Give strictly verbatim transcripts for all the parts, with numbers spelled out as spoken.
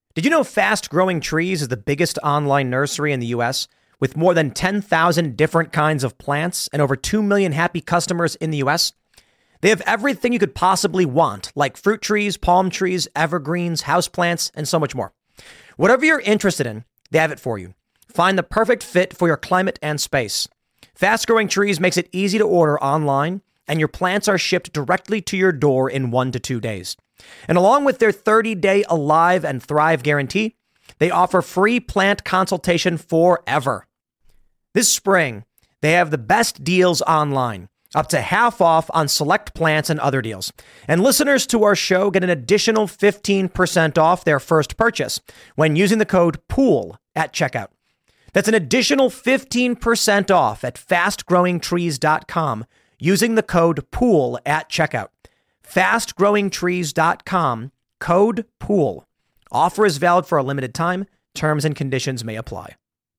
Did you know Fast Growing Trees is the biggest online nursery in the U S with more than ten thousand different kinds of plants and over two million happy customers in the U S? They have everything you could possibly want, like fruit trees, palm trees, evergreens, houseplants, and so much more. Whatever you're interested in, they have it for you. Find the perfect fit for your climate and space. Fast Growing Trees makes it easy to order online, and your plants are shipped directly to your door in one to two days. And along with their thirty-day Alive and Thrive guarantee, they offer free plant consultation forever. This spring, they have the best deals online, up to half off on select plants and other deals. And listeners to our show get an additional fifteen percent off their first purchase when using the code POOL at checkout. That's an additional fifteen percent off at fast growing trees dot com using the code POOL at checkout. fast growing trees dot com, code POOL. Offer is valid for a limited time. Terms and conditions may apply.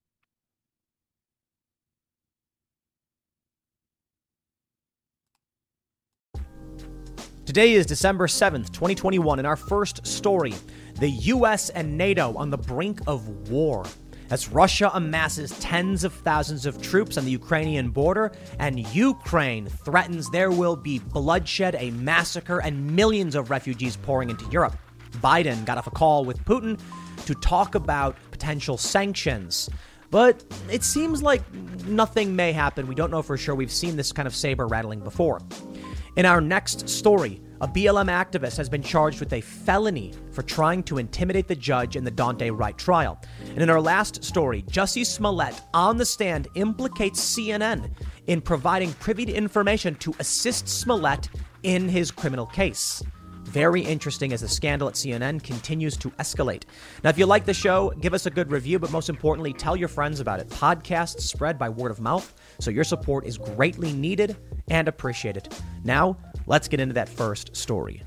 Today is December seventh, twenty twenty-one, and our first story, the U S and NATO on the brink of war. As Russia amasses tens of thousands of troops on the Ukrainian border, and Ukraine threatens there will be bloodshed, a massacre, and millions of refugees pouring into Europe. Biden got off a call with Putin to talk about potential sanctions. But it seems like nothing may happen. We don't know for sure. We've seen this kind of saber rattling before. In our next story, a B L M activist has been charged with a felony for trying to intimidate the judge in the Daunte Wright trial. And in our last story, Jussie Smollett on the stand implicates C N N in providing privy to information to assist Smollett in his criminal case. Very interesting as the scandal at C N N continues to escalate. Now, if you like the show, give us a good review, but most importantly, tell your friends about it. Podcasts spread by word of mouth, so your support is greatly needed and appreciated. Now, let's get into that first story.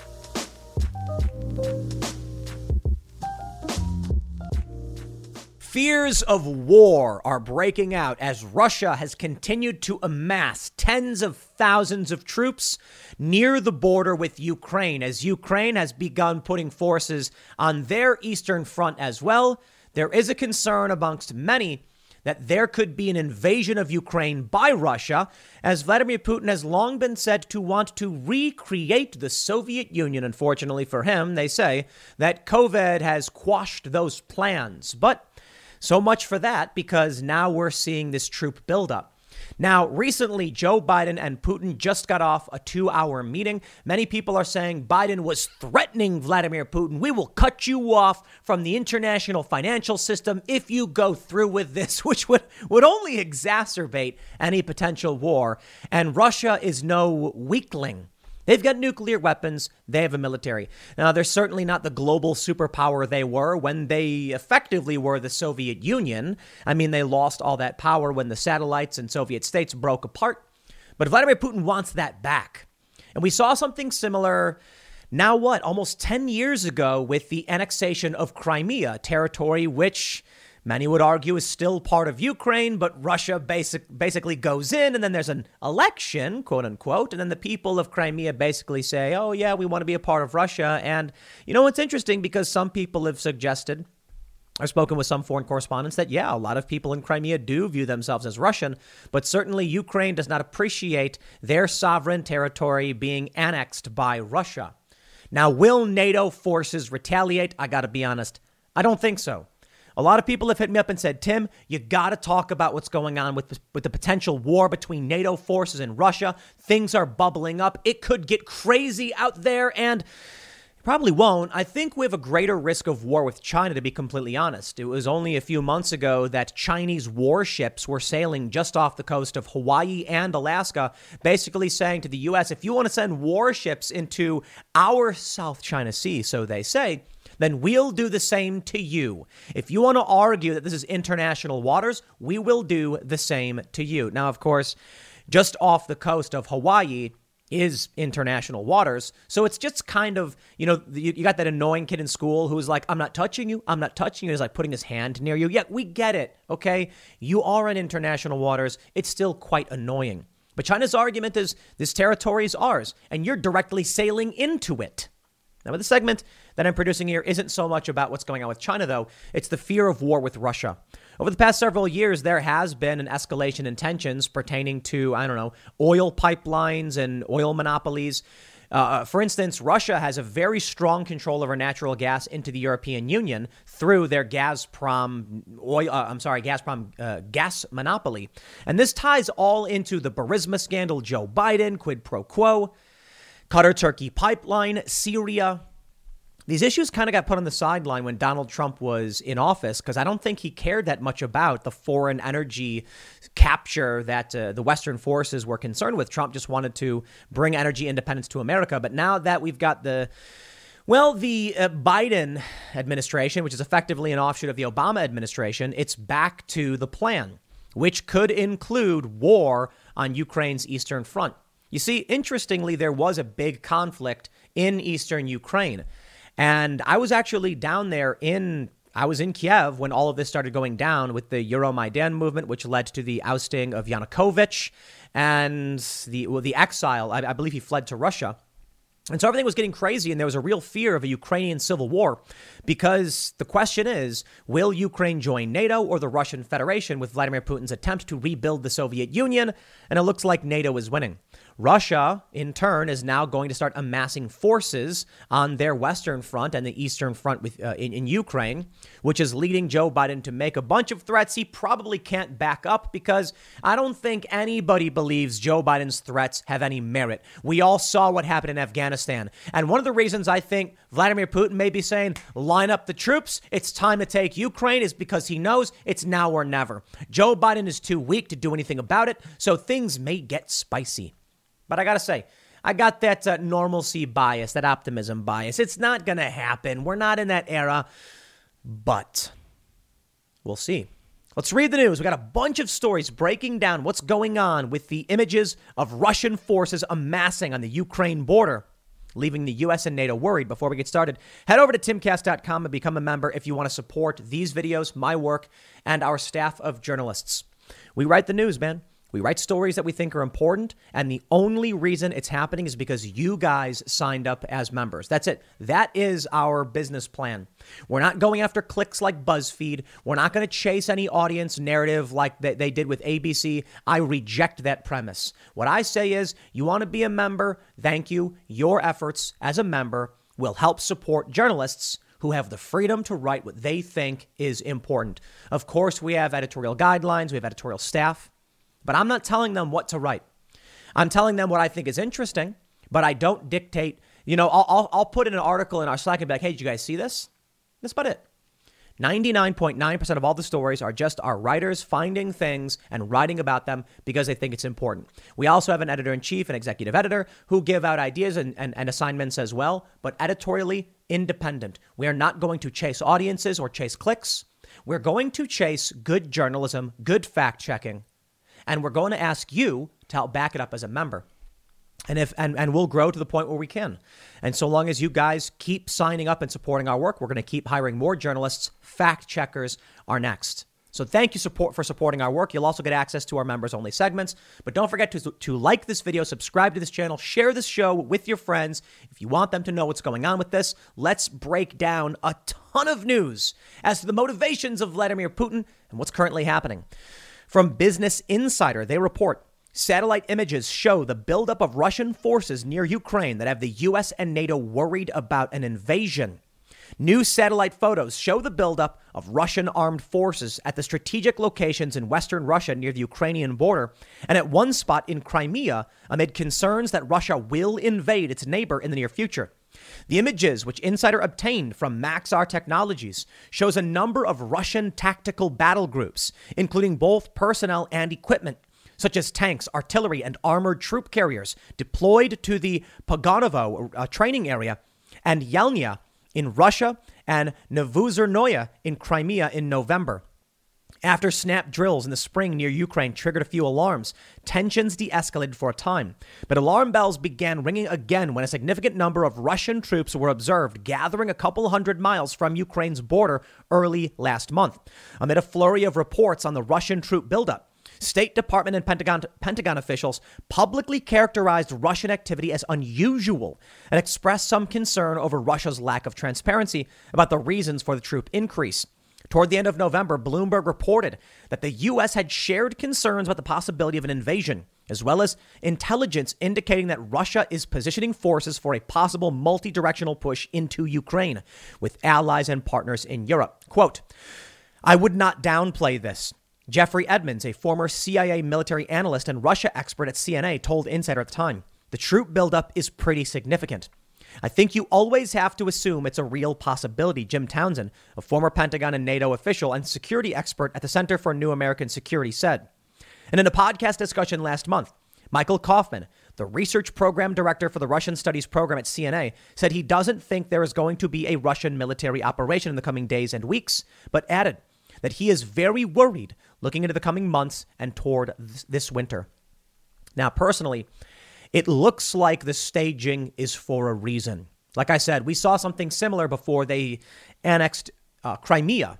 Fears of war are breaking out as Russia has continued to amass tens of thousands of troops near the border with Ukraine. As Ukraine has begun putting forces on their eastern front as well, there is a concern amongst many that there could be an invasion of Ukraine by Russia, as Vladimir Putin has long been said to want to recreate the Soviet Union. Unfortunately for him, they say that COVID has quashed those plans. But so much for that, because now we're seeing this troop buildup. Now, recently, Joe Biden and Putin just got off a two-hour meeting. Many people are saying Biden was threatening Vladimir Putin. We will cut you off from the international financial system if you go through with this, which would, would only exacerbate any potential war. And Russia is no weakling. They've got nuclear weapons. They have a military. Now, they're certainly not the global superpower they were when they effectively were the Soviet Union. I mean, they lost all that power when the satellites and Soviet states broke apart. But Vladimir Putin wants that back. And we saw something similar now, what, almost ten years ago with the annexation of Crimea, territory which many would argue is still part of Ukraine, but Russia basic, basically goes in, and then there's an election, quote unquote, and then the people of Crimea basically say, oh, yeah, we want to be a part of Russia. And, you know, it's interesting because some people have suggested, I've spoken with some foreign correspondents, that, yeah, a lot of people in Crimea do view themselves as Russian, but certainly Ukraine does not appreciate their sovereign territory being annexed by Russia. Now, will NATO forces retaliate? I got to be honest, I don't think so. A lot of people have hit me up and said, Tim, you got to talk about what's going on with the, with the potential war between NATO forces and Russia. Things are bubbling up. It could get crazy out there, and it probably won't. I think we have a greater risk of war with China, to be completely honest. It was only a few months ago that Chinese warships were sailing just off the coast of Hawaii and Alaska, basically saying to the U S, if you want to send warships into our South China Sea, so they say, then we'll do the same to you. If you want to argue that this is international waters, we will do the same to you. Now, of course, just off the coast of Hawaii is international waters. So it's just kind of, you know, you, you got that annoying kid in school who's like, I'm not touching you. I'm not touching you. He's like putting his hand near you. Yeah, we get it. OK, you are in international waters. It's still quite annoying. But China's argument is this territory is ours and you're directly sailing into it. Now, with the segment, that I'm producing here isn't so much about what's going on with China, though. It's the fear of war with Russia. Over the past several years, there has been an escalation in tensions pertaining to, I don't know, oil pipelines and oil monopolies. Uh, for instance, Russia has a very strong control over natural gas into the European Union through their Gazprom oil. Uh, I'm sorry, Gazprom uh, gas monopoly, and this ties all into the Burisma scandal, Joe Biden, quid pro quo, Qatar-Turkey pipeline, Syria. These issues kind of got put on the sideline when Donald Trump was in office because I don't think he cared that much about the foreign energy capture that uh, the Western forces were concerned with. Trump just wanted to bring energy independence to America. But now that we've got the, well, the uh, Biden administration, which is effectively an offshoot of the Obama administration, it's back to the plan, which could include war on Ukraine's eastern front. You see, interestingly, there was a big conflict in eastern Ukraine. And I was actually down there in, I was in Kiev when all of this started going down with the Euromaidan movement, which led to the ousting of Yanukovych and the well, the exile. I, I believe he fled to Russia. And so everything was getting crazy, and there was a real fear of a Ukrainian civil war because the question is, will Ukraine join NATO or the Russian Federation with Vladimir Putin's attempt to rebuild the Soviet Union? And it looks like NATO is winning. Russia, in turn, is now going to start amassing forces on their western front and the eastern front with, uh, in, in Ukraine, which is leading Joe Biden to make a bunch of threats he probably can't back up because I don't think anybody believes Joe Biden's threats have any merit. We all saw what happened in Afghanistan. And one of the reasons I think Vladimir Putin may be saying, line up the troops, it's time to take Ukraine, is because he knows it's now or never. Joe Biden is too weak to do anything about it, so things may get spicy. But I got to say, I got that uh, normalcy bias, that optimism bias. It's not going to happen. We're not in that era, but we'll see. Let's read the news. We got a bunch of stories breaking down what's going on with the images of Russian forces amassing on the Ukraine border, leaving the U S and NATO worried. Before we get started, head over to timcast dot com and become a member if you want to support these videos, my work, and our staff of journalists. We write the news, man. We write stories that we think are important, and the only reason it's happening is because you guys signed up as members. That's it. That is our business plan. We're not going after clicks like BuzzFeed. We're not going to chase any audience narrative like they, they did with A B C. I reject that premise. What I say is, you want to be a member? Thank you. Your efforts as a member will help support journalists who have the freedom to write what they think is important. Of course, we have editorial guidelines. We have editorial staff. But I'm not telling them what to write. I'm telling them what I think is interesting, but I don't dictate. You know, I'll, I'll, I'll put in an article in our Slack and be like, hey, did you guys see this? That's about it. ninety-nine point nine percent of all the stories are just our writers finding things and writing about them because they think it's important. We also have an editor-in-chief and executive editor who give out ideas and, and, and assignments as well, but editorially independent. We are not going to chase audiences or chase clicks. We're going to chase good journalism, good fact-checking. And we're going to ask you to help back it up as a member. And if and, and we'll grow to the point where we can. And so long as you guys keep signing up and supporting our work, we're going to keep hiring more journalists. Fact checkers are next. So thank you support for supporting our work. You'll also get access to our members only segments. But don't forget to, to like this video, subscribe to this channel, share this show with your friends. If you want them to know what's going on with this, let's break down a ton of news as to the motivations of Vladimir Putin and what's currently happening. From Business Insider, they report satellite images show the buildup of Russian forces near Ukraine that have the U S and NATO worried about an invasion. New satellite photos show the buildup of Russian armed forces at the strategic locations in western Russia near the Ukrainian border and at one spot in Crimea amid concerns that Russia will invade its neighbor in the near future. The images, which Insider obtained from Maxar Technologies, shows a number of Russian tactical battle groups, including both personnel and equipment, such as tanks, artillery, and armored troop carriers, deployed to the Pogonovo uh, training area and Yelnya in Russia and Novozernoye in Crimea in November. After snap drills in the spring near Ukraine triggered a few alarms, tensions de-escalated for a time. But alarm bells began ringing again when a significant number of Russian troops were observed gathering a couple hundred miles from Ukraine's border early last month. Amid a flurry of reports on the Russian troop buildup, State Department and Pentagon, Pentagon officials publicly characterized Russian activity as unusual and expressed some concern over Russia's lack of transparency about the reasons for the troop increase. Toward the end of November, Bloomberg reported that the U S had shared concerns about the possibility of an invasion, as well as intelligence indicating that Russia is positioning forces for a possible multi-directional push into Ukraine with allies and partners in Europe. Quote, I would not downplay this. Jeffrey Edmonds, a former C I A military analyst and Russia expert at C N A, told Insider at the time, the troop buildup is pretty significant. I think you always have to assume it's a real possibility, Jim Townsend, a former Pentagon and NATO official and security expert at the Center for New American Security, said. And in a podcast discussion last month, Michael Kaufman, the research program director for the Russian Studies program at C N A, said he doesn't think there is going to be a Russian military operation in the coming days and weeks, but added that he is very worried looking into the coming months and toward this winter. Now, personally, it looks like the staging is for a reason. Like I said, we saw something similar before they annexed uh, Crimea.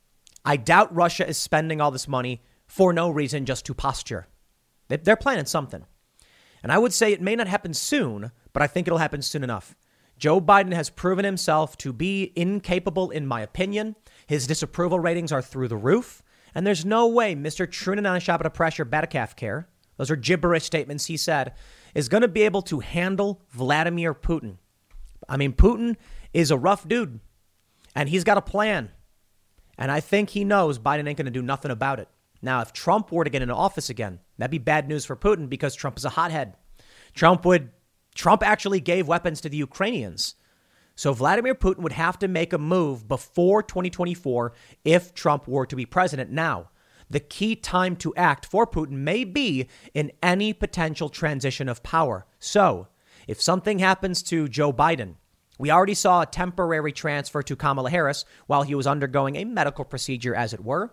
I doubt Russia is spending all this money for no reason, just to posture. They're planning something. And I would say it may not happen soon, but I think it'll happen soon enough. Joe Biden has proven himself to be incapable, in my opinion. His disapproval ratings are through the roof. And there's no way Mister Trunanana Pressure Batacaf Care, those are gibberish statements he said, is going to be able to handle Vladimir Putin. I mean, Putin is a rough dude, and he's got a plan. And I think he knows Biden ain't going to do nothing about it. Now, if Trump were to get into office again, that'd be bad news for Putin because Trump is a hothead. Trump would, Trump actually gave weapons to the Ukrainians. So Vladimir Putin would have to make a move before twenty twenty-four if Trump were to be president. Now, the key time to act for Putin may be in any potential transition of power. So if something happens to Joe Biden, we already saw a temporary transfer to Kamala Harris while he was undergoing a medical procedure, as it were.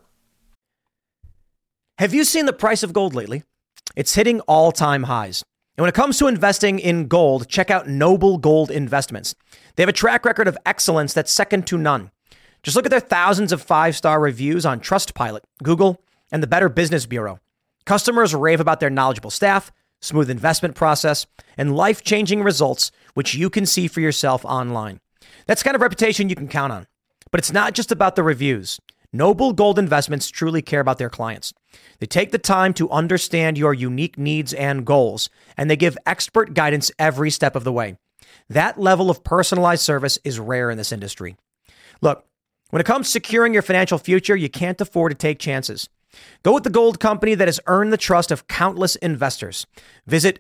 Have you seen the price of gold lately? It's hitting all-time highs. And when it comes to investing in gold, check out Noble Gold Investments. They have a track record of excellence that's second to none. Just look at their thousands of five-star reviews on Trustpilot, Google, and the Better Business Bureau. Customers rave about their knowledgeable staff, smooth investment process, and life-changing results, which you can see for yourself online. That's the kind of reputation you can count on. But it's not just about the reviews. Noble Gold Investments truly care about their clients. They take the time to understand your unique needs and goals, and they give expert guidance every step of the way. That level of personalized service is rare in this industry. Look, when it comes to securing your financial future, you can't afford to take chances. Go with the gold company that has earned the trust of countless investors. Visit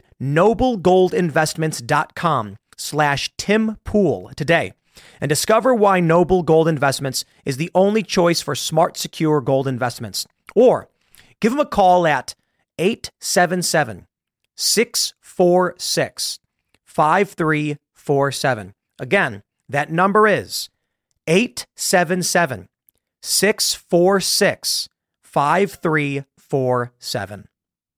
noblegoldinvestments.com slash Tim Pool today and discover why Noble Gold Investments is the only choice for smart, secure gold investments. Or give them a call at eight seven seven, six four six, five three four seven. Again, that number is eight seven seven, six four six, five three four seven.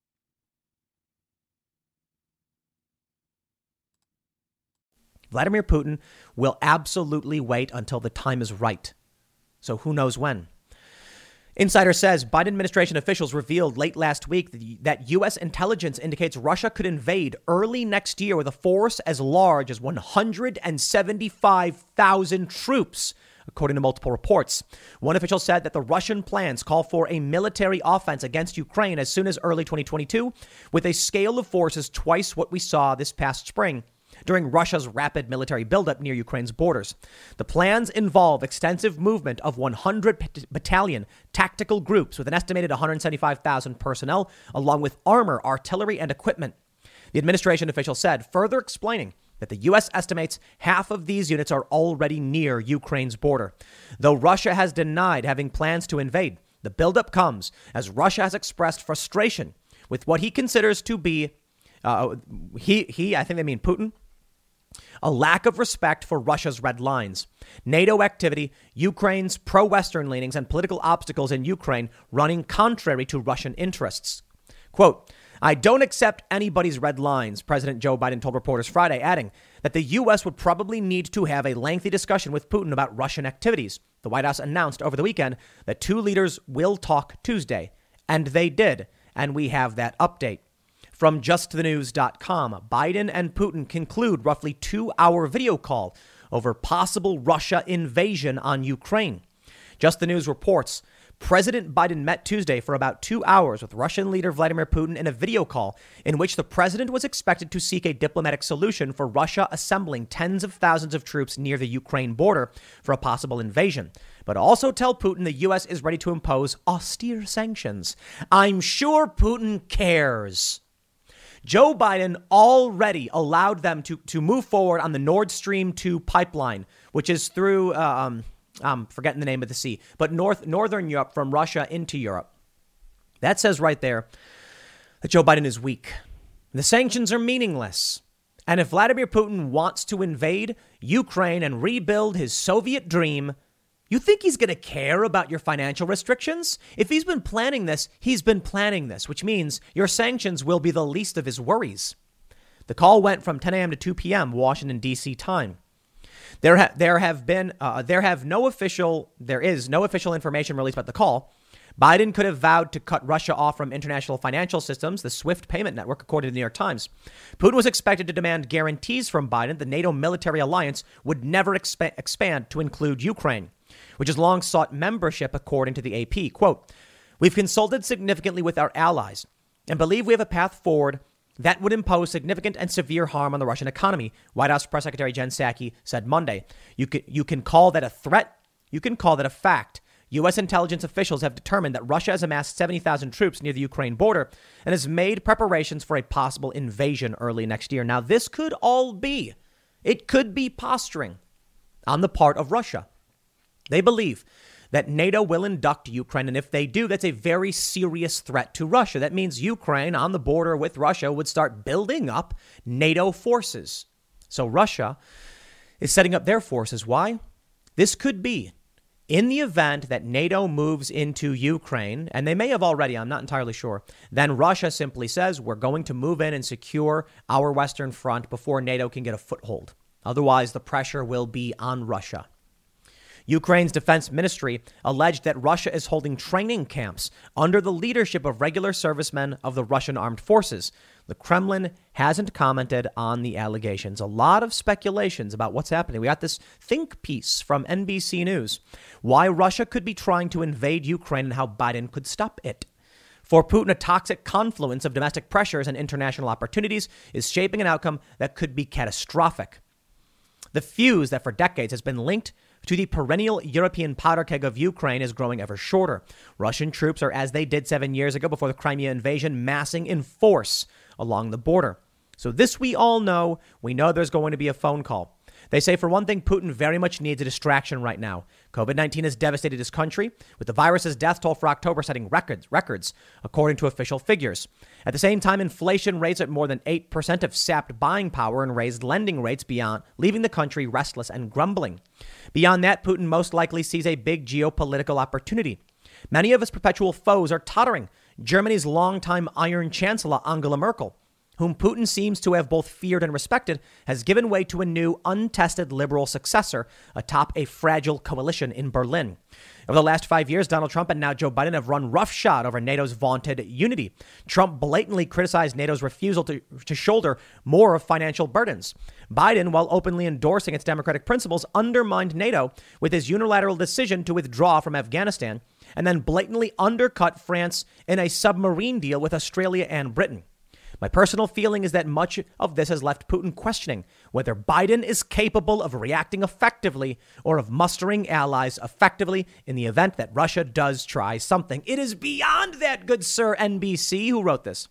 Vladimir Putin will absolutely wait until the time is right. So who knows when? Insider says Biden administration officials revealed late last week that U S intelligence indicates Russia could invade early next year with a force as large as one hundred seventy-five thousand troops, according to multiple reports. One official said that the Russian plans call for a military offense against Ukraine as soon as early twenty twenty-two, with a scale of forces twice what we saw this past spring during Russia's rapid military buildup near Ukraine's borders. The plans involve extensive movement of one hundred battalion tactical groups with an estimated one hundred seventy-five thousand personnel, along with armor, artillery, and equipment. The administration official said, further explaining that the U S estimates half of these units are already near Ukraine's border. Though Russia has denied having plans to invade, the buildup comes as Russia has expressed frustration with what he considers to be, uh, he, he, I think they mean Putin, a lack of respect for Russia's red lines, NATO activity, Ukraine's pro-Western leanings, and political obstacles in Ukraine running contrary to Russian interests. Quote, I don't accept anybody's red lines, President Joe Biden told reporters Friday, adding that the U S would probably need to have a lengthy discussion with Putin about Russian activities. The White House announced over the weekend that two leaders will talk Tuesday, and they did, and we have that update. From just the news dot com, Biden and Putin conclude roughly two-hour video call over possible Russia invasion on Ukraine. Just the News reports President Biden met Tuesday for about two hours with Russian leader Vladimir Putin in a video call in which the president was expected to seek a diplomatic solution for Russia assembling tens of thousands of troops near the Ukraine border for a possible invasion, but also tell Putin the U S is ready to impose austere sanctions. I'm sure Putin cares. Joe Biden already allowed them to, to move forward on the Nord Stream two pipeline, which is through, um, I'm forgetting the name of the sea, but north northern Europe from Russia into Europe. That says right there that Joe Biden is weak. The sanctions are meaningless. And if Vladimir Putin wants to invade Ukraine and rebuild his Soviet dream, you think he's going to care about your financial restrictions? If he's been planning this, he's been planning this, which means your sanctions will be the least of his worries. The call went from ten a.m. to two p.m. Washington, D C time. There, ha- there have been, uh, there have no official, there is no official information released about the call. Biden could have vowed to cut Russia off from international financial systems, the SWIFT payment network, according to the New York Times. Putin was expected to demand guarantees from Biden the NATO military alliance would never exp- expand to include Ukraine, which has long sought membership, according to the A P. Quote, we've consulted significantly with our allies and believe we have a path forward that would impose significant and severe harm on the Russian economy, White House Press Secretary Jen Psaki said Monday. You can, you can call that a threat. You can call that a fact. U S intelligence officials have determined that Russia has amassed seventy thousand troops near the Ukraine border and has made preparations for a possible invasion early next year. Now, this could all be, it could be posturing on the part of Russia. They believe that NATO will induct Ukraine, and if they do, that's a very serious threat to Russia. That means Ukraine on the border with Russia would start building up NATO forces. So Russia is setting up their forces. Why? This could be in the event that NATO moves into Ukraine, and they may have already, I'm not entirely sure, then Russia simply says, we're going to move in and secure our Western front before NATO can get a foothold. Otherwise, the pressure will be on Russia. Ukraine's defense ministry alleged that Russia is holding training camps under the leadership of regular servicemen of the Russian armed forces. The Kremlin hasn't commented on the allegations. A lot of speculations about what's happening. We got this think piece from N B C News. Why Russia could be trying to invade Ukraine and how Biden could stop it. For Putin, a toxic confluence of domestic pressures and international opportunities is shaping an outcome that could be catastrophic. The fuse that for decades has been linked to the perennial European powder keg of Ukraine is growing ever shorter. Russian troops are, as they did seven years ago before the Crimea invasion, massing in force along the border. So this we all know. We know there's going to be a phone call. They say, for one thing, Putin very much needs a distraction right now. covid nineteen has devastated his country, with the virus's death toll for October setting records, records, according to official figures. At the same time, inflation rates at more than eight percent have sapped buying power and raised lending rates beyond, leaving the country restless and grumbling. Beyond that, Putin most likely sees a big geopolitical opportunity. Many of his perpetual foes are tottering. Germany's longtime Iron Chancellor, Angela Merkel, whom Putin seems to have both feared and respected, has given way to a new, untested liberal successor atop a fragile coalition in Berlin. Over the last five years, Donald Trump and now Joe Biden have run roughshod over NATO's vaunted unity. Trump blatantly criticized NATO's refusal to, to shoulder more of financial burdens. Biden, while openly endorsing its democratic principles, undermined NATO with his unilateral decision to withdraw from Afghanistan and then blatantly undercut France in a submarine deal with Australia and Britain. My personal feeling is that much of this has left Putin questioning whether Biden is capable of reacting effectively or of mustering allies effectively in the event that Russia does try something. It is beyond that, good sir, N B C, who wrote this.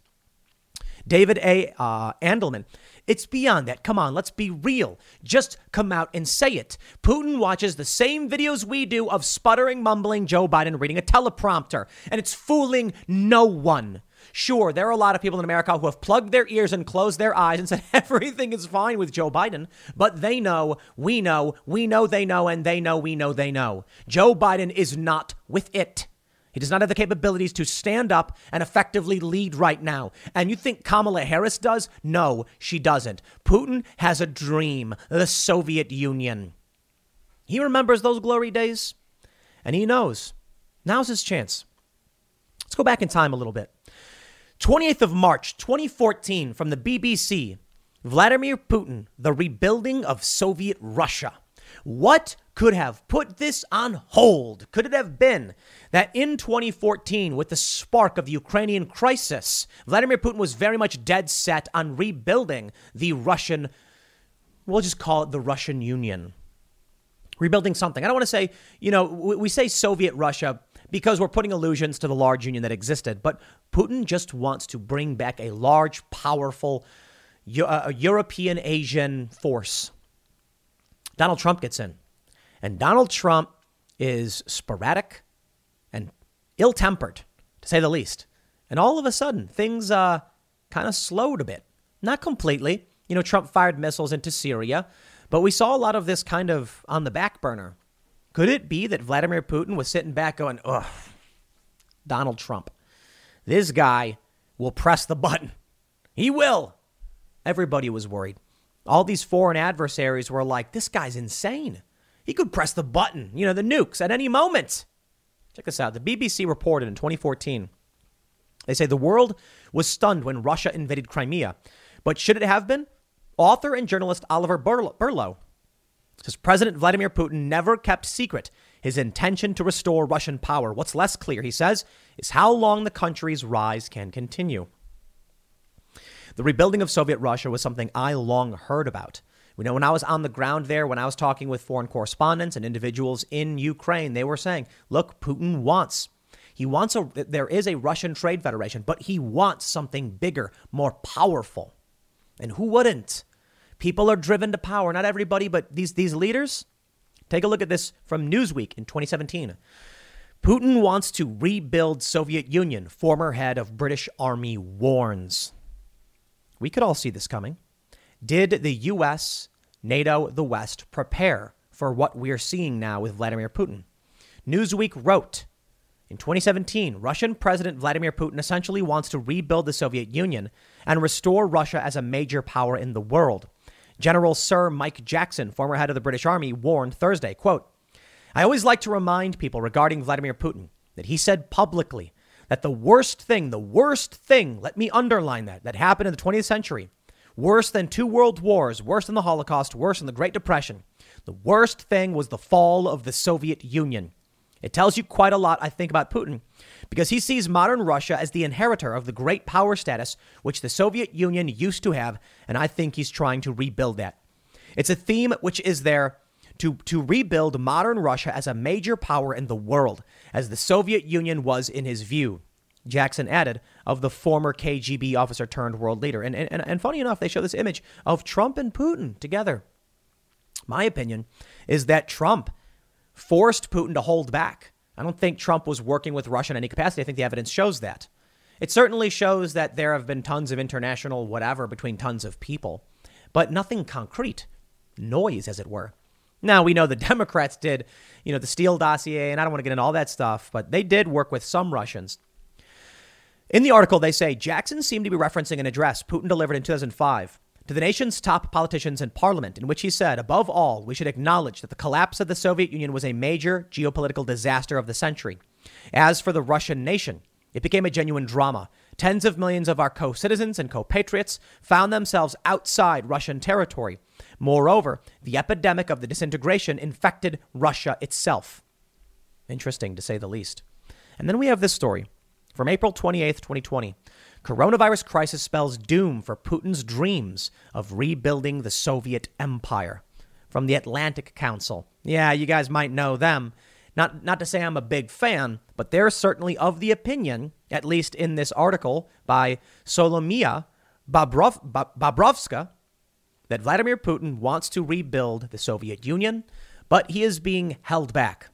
David A. Uh, Andelman. It's beyond that. Come on, let's be real. Just come out and say it. Putin watches the same videos we do of sputtering, mumbling Joe Biden reading a teleprompter, and it's fooling no one. Sure, there are a lot of people in America who have plugged their ears and closed their eyes and said everything is fine with Joe Biden. But they know, we know, we know they know, and they know, we know they know. Joe Biden is not with it. He does not have the capabilities to stand up and effectively lead right now. And you think Kamala Harris does? No, she doesn't. Putin has a dream, the Soviet Union. He remembers those glory days, and he knows now's his chance. Let's go back in time a little bit. twenty-eighth of March, twenty fourteen, from the B B C, Vladimir Putin, the rebuilding of Soviet Russia. What could have put this on hold? Could it have been that in twenty fourteen, with the spark of the Ukrainian crisis, Vladimir Putin was very much dead set on rebuilding the Russian, we'll just call it the Russian Union. Rebuilding something. I don't want to say, you know, we say Soviet Russia because we're putting allusions to the large union that existed. But Putin just wants to bring back a large, powerful uh, European Asian force. Donald Trump gets in. And Donald Trump is sporadic and ill-tempered, to say the least. And all of a sudden, things uh, kind of slowed a bit. Not completely. You know, Trump fired missiles into Syria. But we saw a lot of this kind of on the back burner. Could it be that Vladimir Putin was sitting back going, ugh, Donald Trump, this guy will press the button. He will. Everybody was worried. All these foreign adversaries were like, this guy's insane. He could press the button, you know, the nukes at any moment. Check this out. The B B C reported in twenty fourteen. They say the world was stunned when Russia invaded Crimea. But should it have been? Author and journalist Oliver Burlow says President Vladimir Putin never kept secret his intention to restore Russian power. What's less clear, he says, is how long the country's rise can continue. The rebuilding of Soviet Russia was something I long heard about. You know, when I was on the ground there, when I was talking with foreign correspondents and individuals in Ukraine, they were saying, look, Putin wants, he wants a, there is a Russian trade federation, but he wants something bigger, more powerful. And who wouldn't? People are driven to power. Not everybody, but these, these leaders. Take a look at this from Newsweek in twenty seventeen. Putin wants to rebuild Soviet Union. Former head of British Army warns. We could all see this coming. Did the U S, NATO, the West prepare for what we're seeing now with Vladimir Putin? Newsweek wrote, in twenty seventeen, Russian President Vladimir Putin essentially wants to rebuild the Soviet Union and restore Russia as a major power in the world. General Sir Mike Jackson, former head of the British Army, warned Thursday, quote, I always like to remind people regarding Vladimir Putin that he said publicly that the worst thing, the worst thing, let me underline that, that happened in the twentieth century, worse than two world wars, worse than the Holocaust, worse than the Great Depression, the worst thing was the fall of the Soviet Union. It tells you quite a lot, I think, about Putin, because he sees modern Russia as the inheritor of the great power status which the Soviet Union used to have, and I think he's trying to rebuild that. It's a theme which is there to, to rebuild modern Russia as a major power in the world, as the Soviet Union was in his view. Jackson added, of the former K G B officer turned world leader. And, and, and funny enough, they show this image of Trump and Putin together. My opinion is that Trump forced Putin to hold back. I don't think Trump was working with Russia in any capacity. I think the evidence shows that. It certainly shows that there have been tons of international whatever between tons of people, but nothing concrete. Noise, as it were. Now, we know the Democrats did, you know, the Steele dossier, and I don't want to get into all that stuff, but they did work with some Russians. In the article, they say Jackson seemed to be referencing an address Putin delivered in two thousand five to the nation's top politicians in parliament, in which he said, above all, we should acknowledge that the collapse of the Soviet Union was a major geopolitical disaster of the century. As for the Russian nation, it became a genuine drama. Tens of millions of our co-citizens and co-patriots found themselves outside Russian territory. Moreover, the epidemic of the disintegration infected Russia itself. Interesting, to say the least. And then we have this story from April twenty-eighth, twenty twenty. Coronavirus crisis spells doom for Putin's dreams of rebuilding the Soviet empire. From the Atlantic Council. Yeah, you guys might know them. Not not to say I'm a big fan, but they're certainly of the opinion, at least in this article by Solomia Bobrov, Bobrovska, that Vladimir Putin wants to rebuild the Soviet Union, but he is being held back.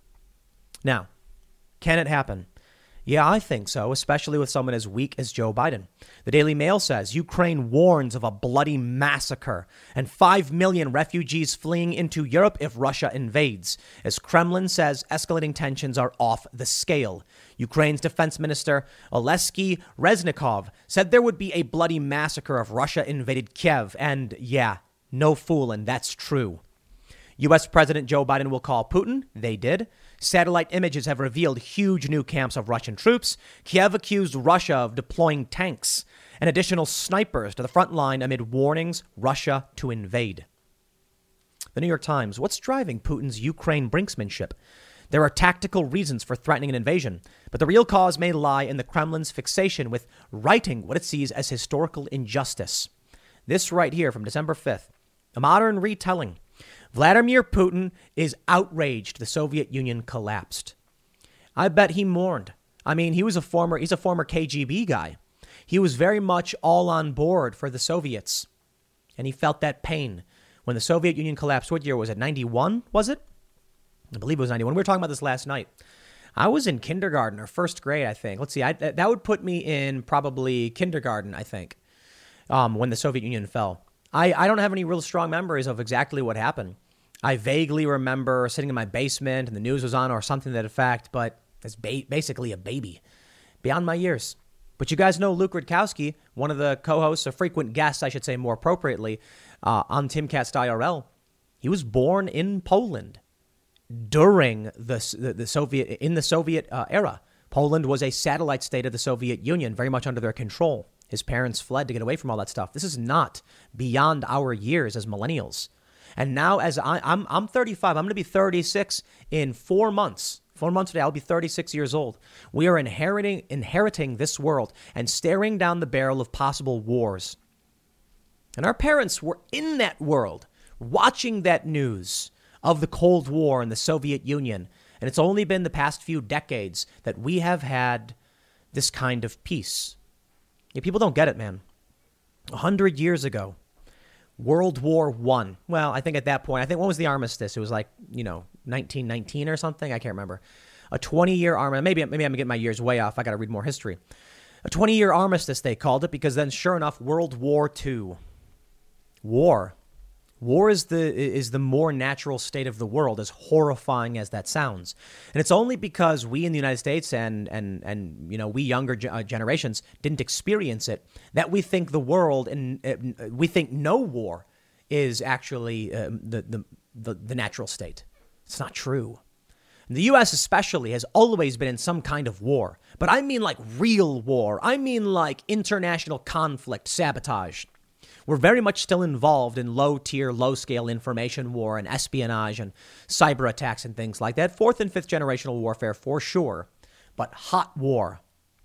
Now, can it happen? Yeah, I think so, especially with someone as weak as Joe Biden. The Daily Mail says Ukraine warns of a bloody massacre and five million refugees fleeing into Europe if Russia invades. As Kremlin says, escalating tensions are off the scale. Ukraine's defense minister, Oleksiy Reznikov, said there would be a bloody massacre if Russia invaded Kiev. And yeah, no fooling, that's true. U S. President Joe Biden will call Putin. They did. Satellite images have revealed huge new camps of Russian troops. Kiev accused Russia of deploying tanks and additional snipers to the front line amid warnings Russia to invade. The New York Times. What's driving Putin's Ukraine brinksmanship? There are tactical reasons for threatening an invasion, but the real cause may lie in the Kremlin's fixation with righting what it sees as historical injustice. This right here from December fifth, a modern retelling. Vladimir Putin is outraged the Soviet Union collapsed. I bet he mourned. I mean, he was a former, he's a former K G B guy. He was very much all on board for the Soviets. And he felt that pain when the Soviet Union collapsed. What year was it? ninety-one, was it? I believe it was ninety-one. We were talking about this last night. I was in kindergarten or first grade, I think. Let's see. I, that would put me in probably kindergarten, I think, um, when the Soviet Union fell. I, I don't have any real strong memories of exactly what happened. I vaguely remember sitting in my basement and the news was on or something to that effect, but it's ba- basically a baby beyond my years. But you guys know Luke Rudkowski, one of the co-hosts, a frequent guest, I should say more appropriately, uh, on Timcast I R L. He was born in Poland during the, the, the Soviet, in the Soviet uh, era. Poland was a satellite state of the Soviet Union, very much under their control. His parents fled to get away from all that stuff. This is not beyond our years as millennials. And now as I, I'm I'm thirty-five, I'm going to be thirty-six in four months. Four months today, I'll be thirty-six years old. We are inheriting inheriting this world and staring down the barrel of possible wars. And our parents were in that world, watching that news of the Cold War and the Soviet Union. And it's only been the past few decades that we have had this kind of peace. Yeah, people don't get it, man. A hundred years ago, World War One. Well, I think at that point, I think when was the armistice? It was like, you know, nineteen nineteen or something. I can't remember. A twenty-year armistice. Maybe, maybe I'm getting my years way off. I got to read more history. A twenty-year armistice, they called it, because then, sure enough, World War Two. War. War is the is the more natural state of the world, as horrifying as that sounds. And it's only because we in the United States and and and you know we younger ge- uh, generations didn't experience it that we think the world and uh, we think no war is actually uh, the, the the the natural state. It's not true. And the U S especially has always been in some kind of war, but I mean like real war. I mean like international conflict, sabotage. We're very much still involved in low-tier, low-scale information war and espionage and cyber attacks and things like that. Fourth and fifth generational warfare for sure, but hot war.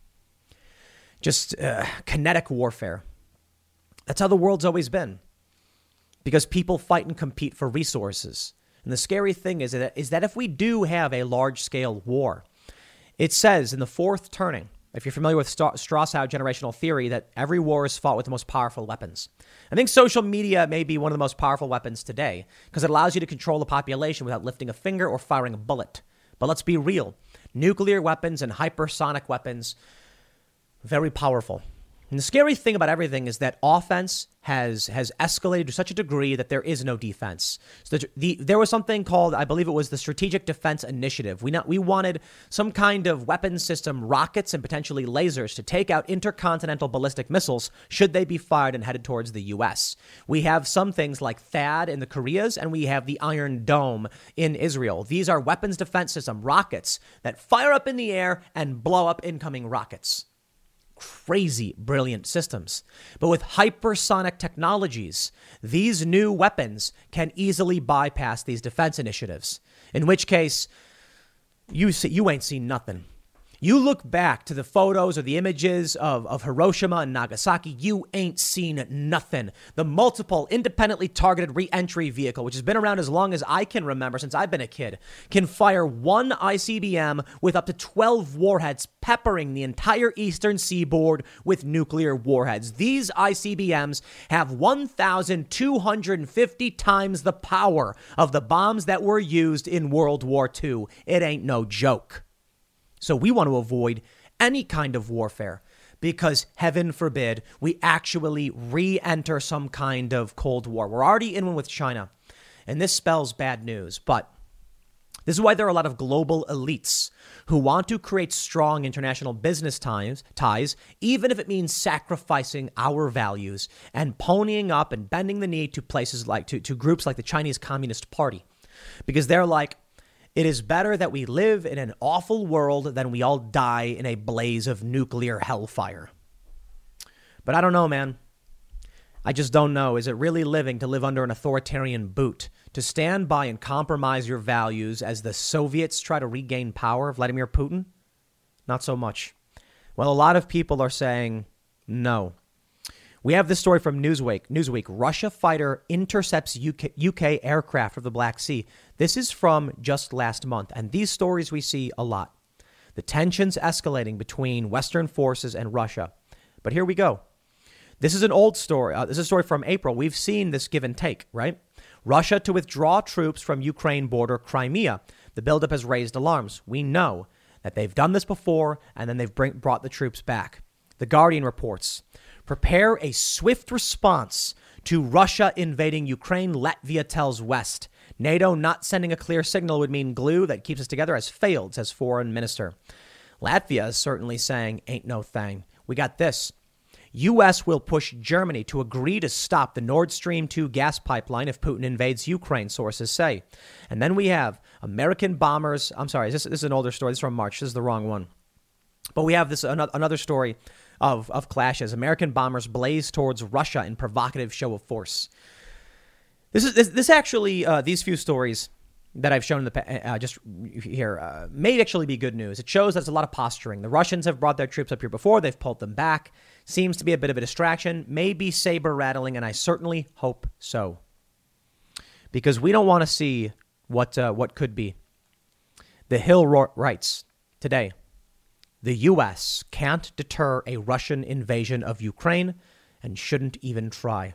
Just uh, kinetic warfare. That's how the world's always been. Because people fight and compete for resources. And the scary thing is that, is that if we do have a large-scale war, it says in the fourth turning, if you're familiar with Strauss-Howe generational theory, that every war is fought with the most powerful weapons. I think social media may be one of the most powerful weapons today because it allows you to control the population without lifting a finger or firing a bullet. But let's be real. Nuclear weapons and hypersonic weapons, very powerful. And the scary thing about everything is that offense has has escalated to such a degree that there is no defense. So the, the, there was something called, I believe it was the Strategic Defense Initiative. We not, we wanted some kind of weapon system, rockets and potentially lasers to take out intercontinental ballistic missiles should they be fired and headed towards the U S. We have some things like THAAD in the Koreas, and we have the Iron Dome in Israel. These are weapons defense system rockets that fire up in the air and blow up incoming rockets. Crazy, brilliant systems. But with hypersonic technologies, these new weapons can easily bypass these defense initiatives, in which case you see, you ain't seen nothing. You look back to the photos or the images of, of Hiroshima and Nagasaki, you ain't seen nothing. The multiple independently targeted re-entry vehicle, which has been around as long as I can remember, since I've been a kid, can fire one I C B M with up to twelve warheads, peppering the entire eastern seaboard with nuclear warheads. These I C B Ms have one thousand two hundred fifty times the power of the bombs that were used in World War Two. It ain't no joke. So we want to avoid any kind of warfare because, heaven forbid, we actually re-enter some kind of Cold War. We're already in one with China, and this spells bad news. But this is why there are a lot of global elites who want to create strong international business ties, ties, even if it means sacrificing our values and ponying up and bending the knee to places like to, to groups like the Chinese Communist Party. because they're like, it is better that we live in an awful world than we all die in a blaze of nuclear hellfire. But I don't know, man. I just don't know. Is it really living to live under an authoritarian boot, to stand by and compromise your values as the Soviets try to regain power, Vladimir Putin? Not so much. Well, a lot of people are saying no. We have this story from Newsweek. Newsweek, Russia fighter intercepts U K, U K aircraft of the Black Sea. This is from just last month, and these stories we see a lot. The tensions escalating between Western forces and Russia. But here we go. This is an old story. Uh, this is a story from April. We've seen this give and take, right? Russia to withdraw troops from Ukraine border Crimea. The buildup has raised alarms. We know that they've done this before, and then they've bring, brought the troops back. The Guardian reports, prepare a swift response to Russia invading Ukraine, Latvia tells West. NATO not sending a clear signal would mean glue that keeps us together has failed, says foreign minister. Latvia is certainly saying ain't no thing. We got this. U S will push Germany to agree to stop the Nord Stream two gas pipeline if Putin invades Ukraine, sources say. And then we have American bombers. I'm sorry, this, this is an older story. This is from March. This is the wrong one. But we have this another story of, of clashes. American bombers blaze towards Russia in provocative show of force. This is this, this actually, uh, these few stories that I've shown in the uh, just here uh, may actually be good news. It shows there's a lot of posturing. The Russians have brought their troops up here before. They've pulled them back. Seems to be a bit of a distraction, maybe saber rattling, and I certainly hope so. Because we don't want to see what uh, what could be. The Hill writes today, the U S can't deter a Russian invasion of Ukraine and shouldn't even try.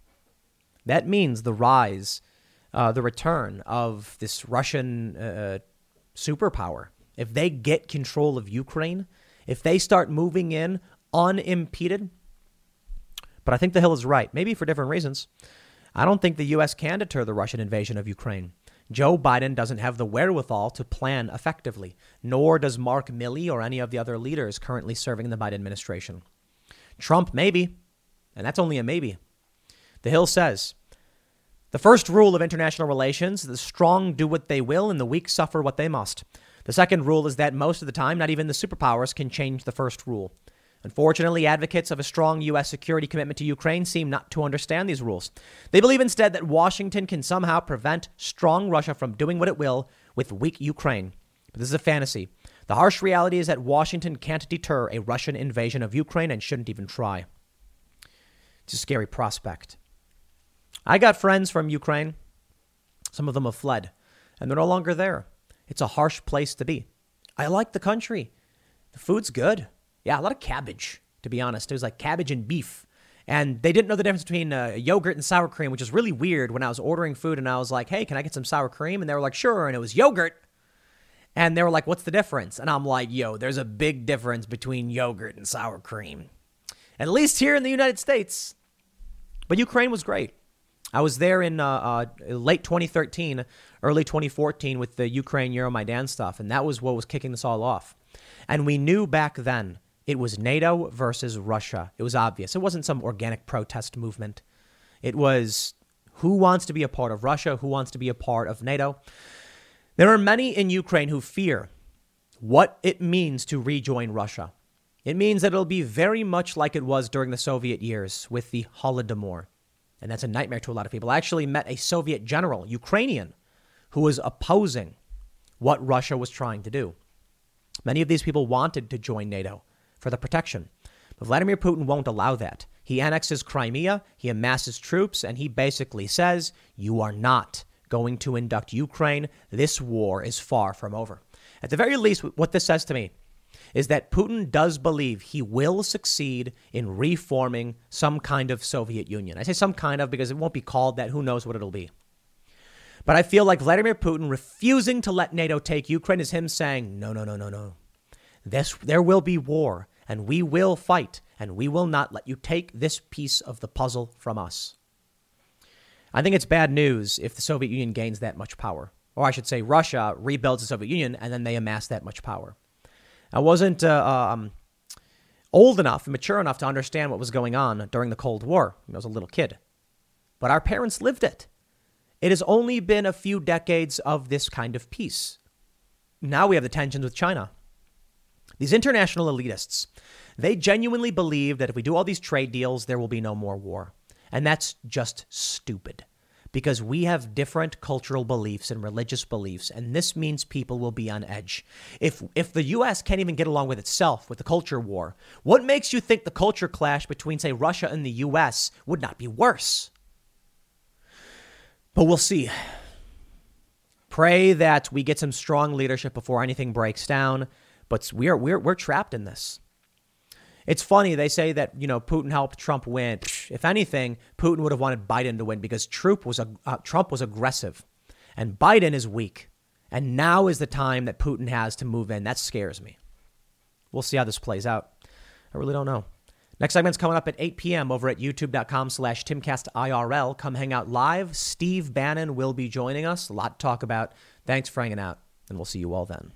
That means the rise Uh, the return of this Russian uh, superpower. If they get control of Ukraine, if they start moving in unimpeded. But I think the Hill is right, maybe for different reasons. I don't think the U S can deter the Russian invasion of Ukraine. Joe Biden doesn't have the wherewithal to plan effectively, nor does Mark Milley or any of the other leaders currently serving in the Biden administration. Trump, maybe, and that's only a maybe. The Hill says, the first rule of international relations, the strong do what they will and the weak suffer what they must. The second rule is that most of the time, not even the superpowers can change the first rule. Unfortunately, advocates of a strong U S security commitment to Ukraine seem not to understand these rules. They believe instead that Washington can somehow prevent strong Russia from doing what it will with weak Ukraine. But this is a fantasy. The harsh reality is that Washington can't deter a Russian invasion of Ukraine and shouldn't even try. It's a scary prospect. I got friends from Ukraine. Some of them have fled, and they're no longer there. It's a harsh place to be. I like the country. The food's good. Yeah, a lot of cabbage, to be honest. It was like cabbage and beef. And they didn't know the difference between uh, yogurt and sour cream, which is really weird when I was ordering food and I was like, hey, can I get some sour cream? And they were like, sure. And it was yogurt. And they were like, what's the difference? And I'm like, yo, there's a big difference between yogurt and sour cream. At least here in the United States. But Ukraine was great. I was there in uh, uh, late twenty thirteen, early twenty fourteen with the Ukraine Euromaidan stuff. And that was what was kicking this all off. And we knew back then it was NATO versus Russia. It was obvious. It wasn't some organic protest movement. It was who wants to be a part of Russia, who wants to be a part of NATO. There are many in Ukraine who fear what it means to rejoin Russia. It means that it'll be very much like it was during the Soviet years with the Holodomor. And that's a nightmare to a lot of people. I actually met a Soviet general, Ukrainian, who was opposing what Russia was trying to do. Many of these people wanted to join NATO for the protection. But Vladimir Putin won't allow that. He annexes Crimea, he amasses troops, and he basically says, you are not going to induct Ukraine. This war is far from over. At the very least, what this says to me is that Putin does believe he will succeed in reforming some kind of Soviet Union. I say some kind of because it won't be called that. Who knows what it'll be. But I feel like Vladimir Putin refusing to let NATO take Ukraine is him saying, no, no, no, no, no. This, there will be war, and we will fight, and we will not let you take this piece of the puzzle from us. I think it's bad news if the Soviet Union gains that much power. Or I should say Russia rebuilds the Soviet Union, and then they amass that much power. I wasn't uh, um, old enough and mature enough to understand what was going on during the Cold War. I was a little kid. But our parents lived it. It has only been a few decades of this kind of peace. Now we have the tensions with China. These international elitists, they genuinely believe that if we do all these trade deals, there will be no more war. And that's just stupid, because we have different cultural beliefs and religious beliefs, and this means people will be on edge. If if the U S can't even get along with itself with the culture war, what makes you think the culture clash between, say, Russia and the U S would not be worse? But we'll see. Pray that we get some strong leadership before anything breaks down, but we're we're we're trapped in this. It's funny, they say that, you know, Putin helped Trump win. If anything, Putin would have wanted Biden to win because Trump was, uh, Trump was aggressive and Biden is weak. And now is the time that Putin has to move in. That scares me. We'll see how this plays out. I really don't know. Next segment's coming up at eight p.m. over at youtube.com slash timcastirl. Come hang out live. Steve Bannon will be joining us. A lot to talk about. Thanks for hanging out, and we'll see you all then.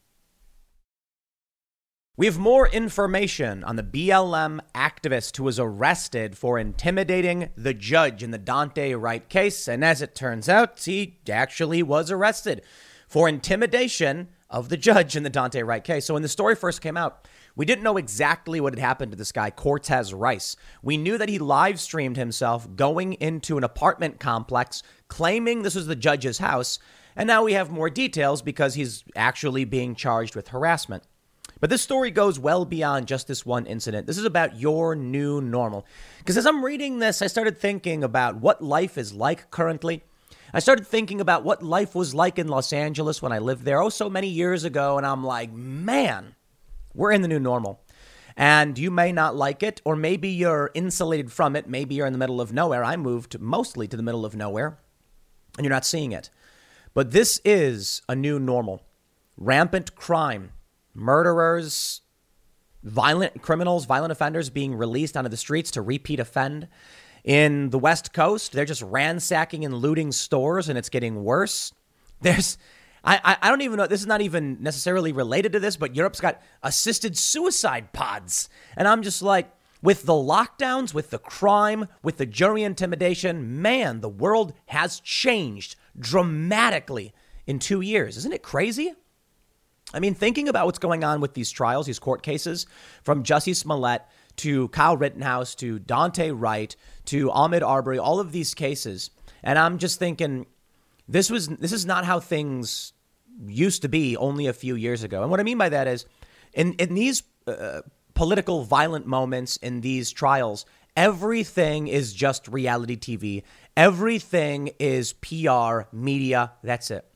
We have more information on the B L M activist who was arrested for intimidating the judge in the Daunte Wright case. And as it turns out, he actually was arrested for intimidation of the judge in the Daunte Wright case. So when the story first came out, we didn't know exactly what had happened to this guy, Cortez Rice. We knew that he live streamed himself going into an apartment complex, claiming this was the judge's house. And now we have more details because he's actually being charged with harassment. But this story goes well beyond just this one incident. This is about your new normal. Because as I'm reading this, I started thinking about what life is like currently. I started thinking about what life was like in Los Angeles when I lived there, oh, so many years ago. And I'm like, man, we're in the new normal. And you may not like it, or maybe you're insulated from it. Maybe you're in the middle of nowhere. I moved mostly to the middle of nowhere, and you're not seeing it. But this is a new normal. Rampant crime. Murderers, violent criminals, violent offenders being released onto the streets to repeat offend. In the West Coast, they're just ransacking and looting stores, and it's getting worse. There's, I, I, I don't even know, this is not even necessarily related to this, but Europe's got assisted suicide pods. And I'm just like, with the lockdowns, with the crime, with the jury intimidation, man, the world has changed dramatically in two years. Isn't it crazy? I mean, thinking about what's going on with these trials, these court cases, from Jussie Smollett to Kyle Rittenhouse to Daunte Wright to Ahmaud Arbery, all of these cases. And I'm just thinking, this was this is not how things used to be only a few years ago. And what I mean by that is in, in these uh, political violent moments, in these trials, everything is just reality T V. Everything is P R, media. That's it.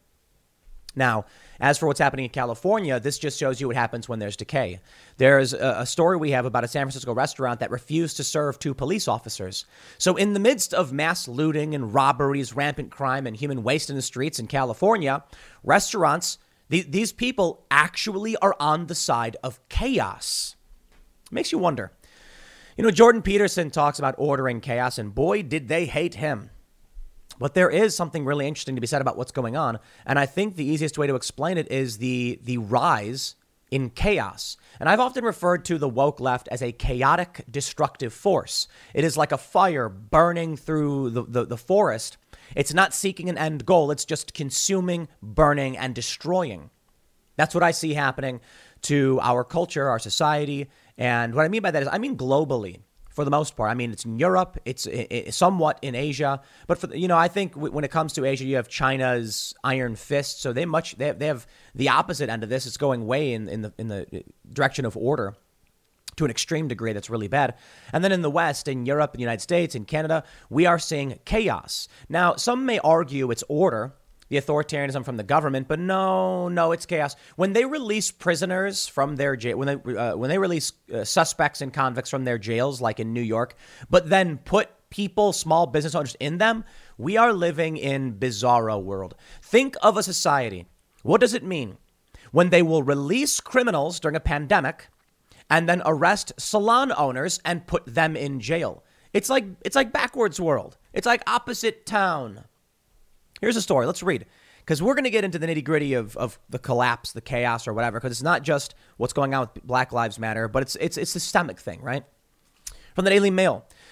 Now, as for what's happening in California, this just shows you what happens when there's decay. There's a, a story we have about a San Francisco restaurant that refused to serve two police officers. So in the midst of mass looting and robberies, rampant crime, and human waste in the streets in California, restaurants, th- these people actually are on the side of chaos. It makes you wonder. You know, Jordan Peterson talks about ordering chaos, and boy, did they hate him. But there is something really interesting to be said about what's going on. And I think the easiest way to explain it is the the rise in chaos. And I've often referred to the woke left as a chaotic, destructive force. It is like a fire burning through the, the, the forest. It's not seeking an end goal. It's just consuming, burning, and destroying. That's what I see happening to our culture, our society. And what I mean by that is I mean globally. For the most part. I mean, it's in Europe, it's, it's somewhat in Asia, but for, you know, I think w- when it comes to Asia, you have China's iron fist. So they much, they have, they have the opposite end of this. It's going way in, in the, in the direction of order to an extreme degree. That's really bad. And then in the West, in Europe, in the United States, in Canada, we are seeing chaos. Now, some may argue it's order, the authoritarianism from the government, but no, no, it's chaos. When they release prisoners from their jail, when they uh, when they release uh, suspects and convicts from their jails, like in New York, but then put people, small business owners in them, we are living in bizarro world. Think of a society. What does it mean when they will release criminals during a pandemic and then arrest salon owners and put them in jail? It's like it's like backwards world. It's like opposite town. Here's a story. Let's read, because we're going to get into the nitty gritty of, of the collapse, the chaos or whatever, because it's not just what's going on with Black Lives Matter, but it's it's it's a systemic thing, right? From the Daily Mail.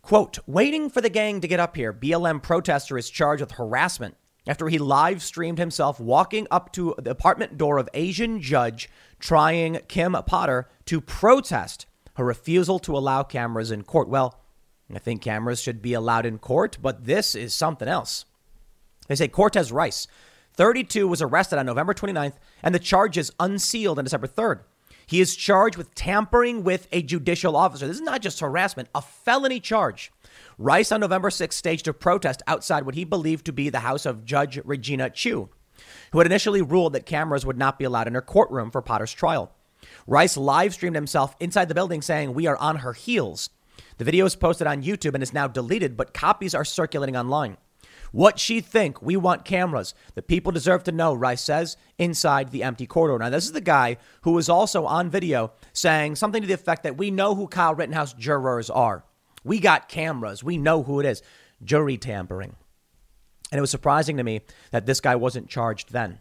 Quote, waiting for the gang to get up here, B L M protester is charged with harassment after he live streamed himself walking up to the apartment door of Asian judge trying Kim Potter to protest her refusal to allow cameras in court. Well, I think cameras should be allowed in court, but this is something else. They say Cortez Rice, thirty-two, was arrested on November twenty-ninth, and the charge is unsealed on December third. He is charged with tampering with a judicial officer. This is not just harassment, a felony charge. Rice on November sixth staged a protest outside what he believed to be the house of Judge Regina Chu, who had initially ruled that cameras would not be allowed in her courtroom for Potter's trial. Rice live streamed himself inside the building saying, "We are on her heels." The video is posted on YouTube and is now deleted, but copies are circulating online. What she think? We want cameras. The people deserve to know, Rice says, inside the empty corridor. Now, this is the guy who was also on video saying something to the effect that we know who Kyle Rittenhouse jurors are. We got cameras. We know who it is. Jury tampering. And it was surprising to me that this guy wasn't charged then.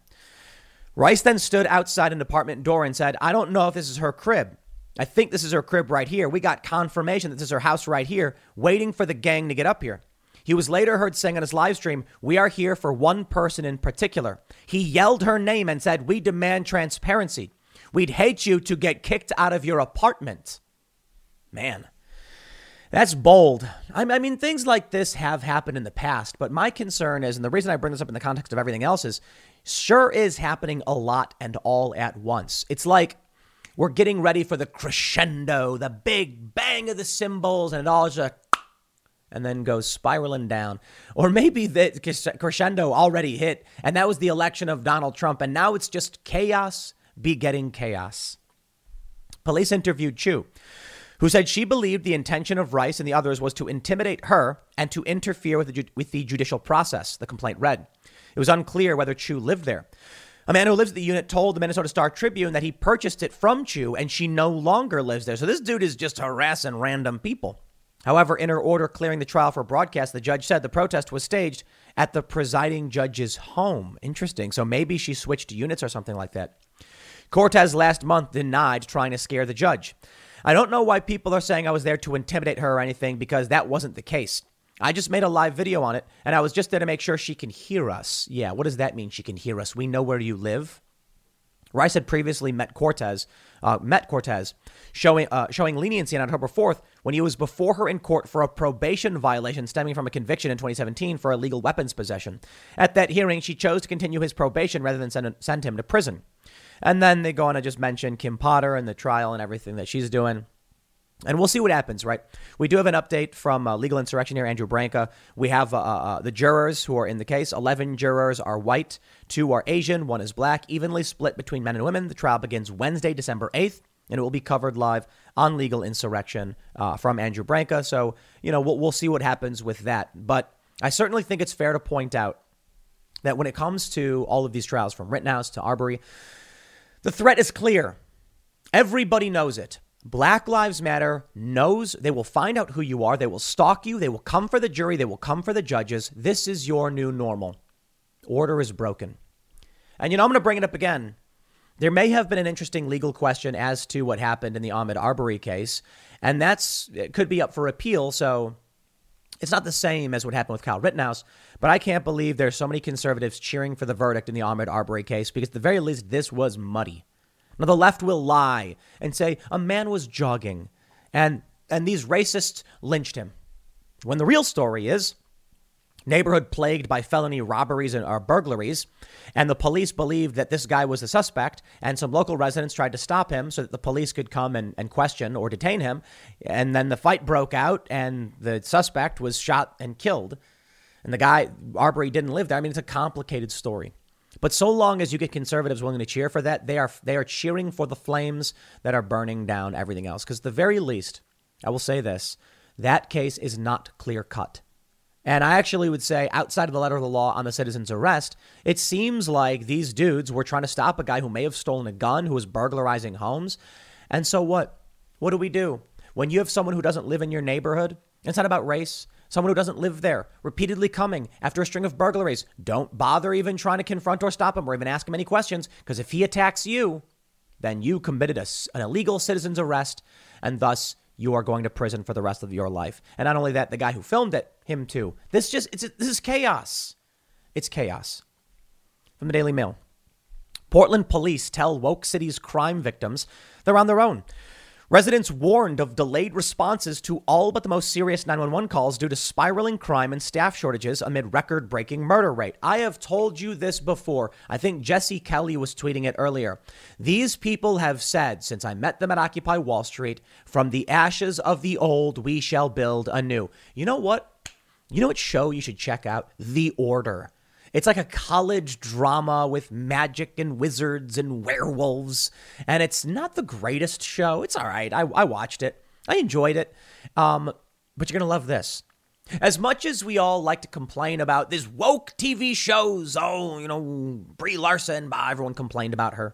Rice then stood outside an apartment door and said, I don't know if this is her crib. I think this is her crib right here. We got confirmation that this is her house right here, waiting for the gang to get up here. He was later heard saying on his live stream, we are here for one person in particular. He yelled her name and said, we demand transparency. We'd hate you to get kicked out of your apartment. Man, that's bold. I mean, things like this have happened in the past, but my concern is, and the reason I bring this up in the context of everything else is, sure is happening a lot and all at once. It's like we're getting ready for the crescendo, the big bang of the cymbals, and it all just and then goes spiraling down. Or maybe the crescendo already hit, and that was the election of Donald Trump, and now it's just chaos begetting chaos. Police interviewed Chu, who said she believed the intention of Rice and the others was to intimidate her and to interfere with the, with the judicial process, the complaint read. It was unclear whether Chu lived there. A man who lives at the unit told the Minnesota Star Tribune that he purchased it from Chu and she no longer lives there. So this dude is just harassing random people. However, in her order clearing the trial for broadcast, the judge said the protest was staged at the presiding judge's home. Interesting. So maybe she switched units or something like that. Cortez last month denied trying to scare the judge. I don't know why people are saying I was there to intimidate her or anything, because that wasn't the case. I just made a live video on it, and I was just there to make sure she can hear us. Yeah, what does that mean, she can hear us? We know where you live. Rice had previously met Cortez, uh, met Cortez, showing uh, showing leniency on October fourth when he was before her in court for a probation violation stemming from a conviction in twenty seventeen for illegal weapons possession. At that hearing, she chose to continue his probation rather than send, send him to prison. And then they go on to just mention Kim Potter and the trial and everything that she's doing. And we'll see what happens, right? We do have an update from uh, Legal Insurrection here, Andrew Branca. We have uh, uh, the jurors who are in the case. eleven jurors are white, two are Asian, one is black, evenly split between men and women. The trial begins Wednesday, December eighth, and it will be covered live on Legal Insurrection uh, from Andrew Branca. So, you know, we'll, we'll see what happens with that. But I certainly think it's fair to point out that when it comes to all of these trials, from Rittenhouse to Arbery, the threat is clear. Everybody knows it. Black Lives Matter knows they will find out who you are. They will stalk you. They will come for the jury. They will come for the judges. This is your new normal. Order is broken. And, you know, I'm going to bring it up again. There may have been an interesting legal question as to what happened in the Ahmaud Arbery case. And that's it could be up for appeal. So it's not the same as what happened with Kyle Rittenhouse. But I can't believe there's so many conservatives cheering for the verdict in the Ahmaud Arbery case, because at the very least, this was muddy. Now, the left will lie and say a man was jogging and and these racists lynched him, when the real story is neighborhood plagued by felony robberies and or burglaries. And the police believed that this guy was the suspect, and some local residents tried to stop him so that the police could come and, and question or detain him. And then the fight broke out and the suspect was shot and killed. And the guy, Arbery, didn't live there. I mean, it's a complicated story. But so long as you get conservatives willing to cheer for that, they are they are cheering for the flames that are burning down everything else. Because at the very least, I will say this, that case is not clear cut. And I actually would say, outside of the letter of the law on the citizen's arrest, it seems like these dudes were trying to stop a guy who may have stolen a gun, who was burglarizing homes. And so what? What do we do? When you have someone who doesn't live in your neighborhood, it's not about race. Someone who doesn't live there, repeatedly coming after a string of burglaries. Don't bother even trying to confront or stop him or even ask him any questions, because if he attacks you, then you committed a, an illegal citizen's arrest, and thus you are going to prison for the rest of your life. And not only that, the guy who filmed it, him too. This just, it's this is chaos. It's chaos. From the Daily Mail. Portland police tell woke city's crime victims they're on their own. Residents warned of delayed responses to all but the most serious nine one one calls due to spiraling crime and staff shortages amid record-breaking murder rate. I have told you this before. I think Jesse Kelly was tweeting it earlier. These people have said, since I met them at Occupy Wall Street, from the ashes of the old, we shall build anew. You know what? You know what show you should check out? The Order. It's like a college drama with magic and wizards and werewolves. And it's not the greatest show. It's all right. I, I watched it. I enjoyed it. Um, but you're going to love this. As much as we all like to complain about these woke T V shows, oh, you know, Brie Larson, bah, everyone complained about her.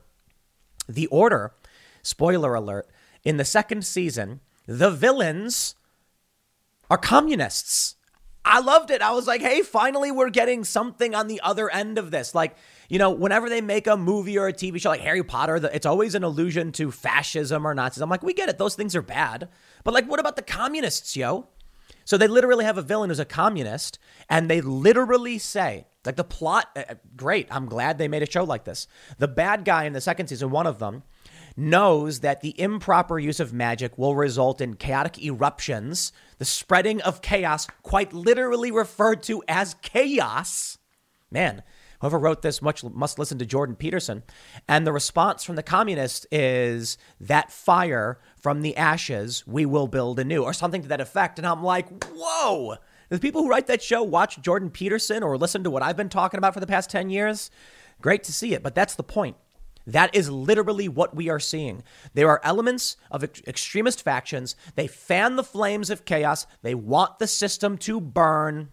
The Order, spoiler alert, in the second season, the villains are communists. I loved it. I was like, hey, finally, we're getting something on the other end of this. Like, you know, whenever they make a movie or a T V show like Harry Potter, it's always an allusion to fascism or Nazism. I'm like, we get it. Those things are bad. But like, what about the communists, yo? So they literally have a villain who's a communist, and they literally say, like the plot, uh, great. I'm glad they made a show like this. The bad guy in the second season, one of them, knows that the improper use of magic will result in chaotic eruptions, the spreading of chaos, quite literally referred to as chaos. Man, whoever wrote this much must listen to Jordan Peterson. And the response from the communists is that fire from the ashes, we will build anew, or something to that effect. And I'm like, whoa, the people who write that show watch Jordan Peterson or listen to what I've been talking about for the past ten years. Great to see it. But that's the point. That is literally what we are seeing. There are elements of ex- extremist factions. They fan the flames of chaos. They want the system to burn,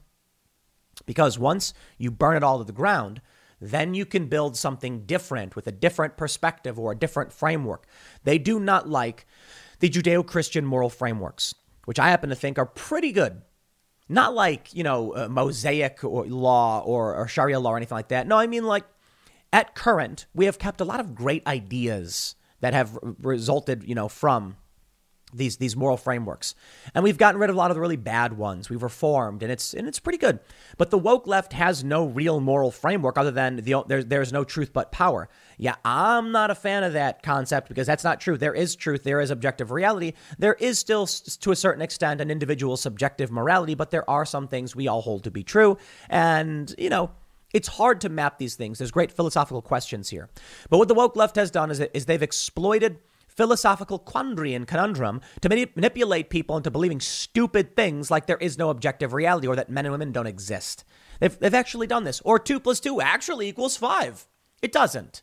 because once you burn it all to the ground, then you can build something different with a different perspective or a different framework. They do not like the Judeo-Christian moral frameworks, which I happen to think are pretty good. Not like, you know, uh, Mosaic or law or, or Sharia law or anything like that. No, I mean like, at current, we have kept a lot of great ideas that have resulted, you know, from these these moral frameworks. And we've gotten rid of a lot of the really bad ones. We've reformed, and it's and it's pretty good. But the woke left has no real moral framework other than the there's there's no truth but power. Yeah, I'm not a fan of that concept because that's not true. There is truth. There is objective reality. There is still, to a certain extent, an individual subjective morality, but there are some things we all hold to be true. And, you know, it's hard to map these things. There's great philosophical questions here. But what the woke left has done is, is they've exploited philosophical quandary and conundrum to mani- manipulate people into believing stupid things like there is no objective reality or that men and women don't exist. They've, they've actually done this. Or two plus two actually equals five. It doesn't.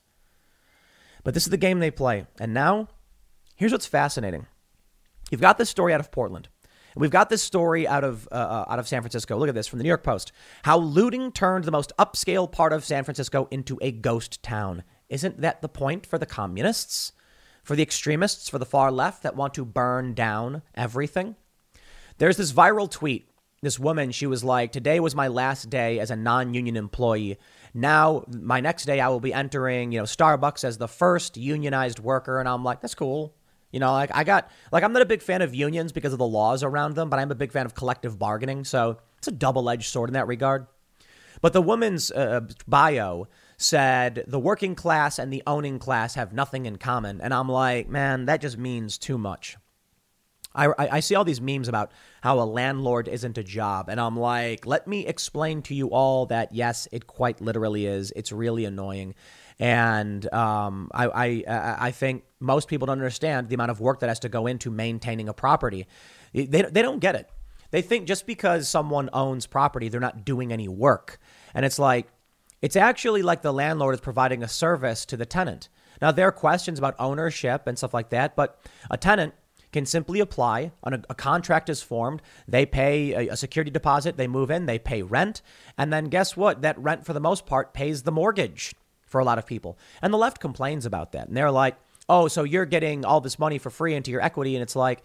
But this is the game they play. And now, here's what's fascinating. You've got this story out of Portland. We've got this story out of uh, out of San Francisco. Look at this from the New York Post. How looting turned the most upscale part of San Francisco into a ghost town. Isn't that the point for the communists? For the extremists, for the far left that want to burn down everything? There's this viral tweet. This woman, she was like, today was my last day as a non-union employee. Now, my next day, I will be entering, you know, Starbucks as the first unionized worker. And I'm like, that's cool. You know, like I got like I'm not a big fan of unions because of the laws around them, but I'm a big fan of collective bargaining. So it's a double-edged sword in that regard. But the woman's uh, bio said the working class and the owning class have nothing in common. And I'm like, man, that just means too much. I, I, I see all these memes about how a landlord isn't a job. And I'm like, let me explain to you all that, yes, it quite literally is. It's really annoying. And um, I, I I think most people don't understand the amount of work that has to go into maintaining a property. They, they don't get it. They think just because someone owns property, they're not doing any work. And it's like, it's actually like the landlord is providing a service to the tenant. Now, there are questions about ownership and stuff like that, but a tenant can simply apply, on a, a contract is formed, they pay a, a security deposit, they move in, they pay rent, and then guess what? That rent, for the most part, pays the mortgage for a lot of people. And the left complains about that. And they're like, oh, so you're getting all this money for free into your equity. And it's like,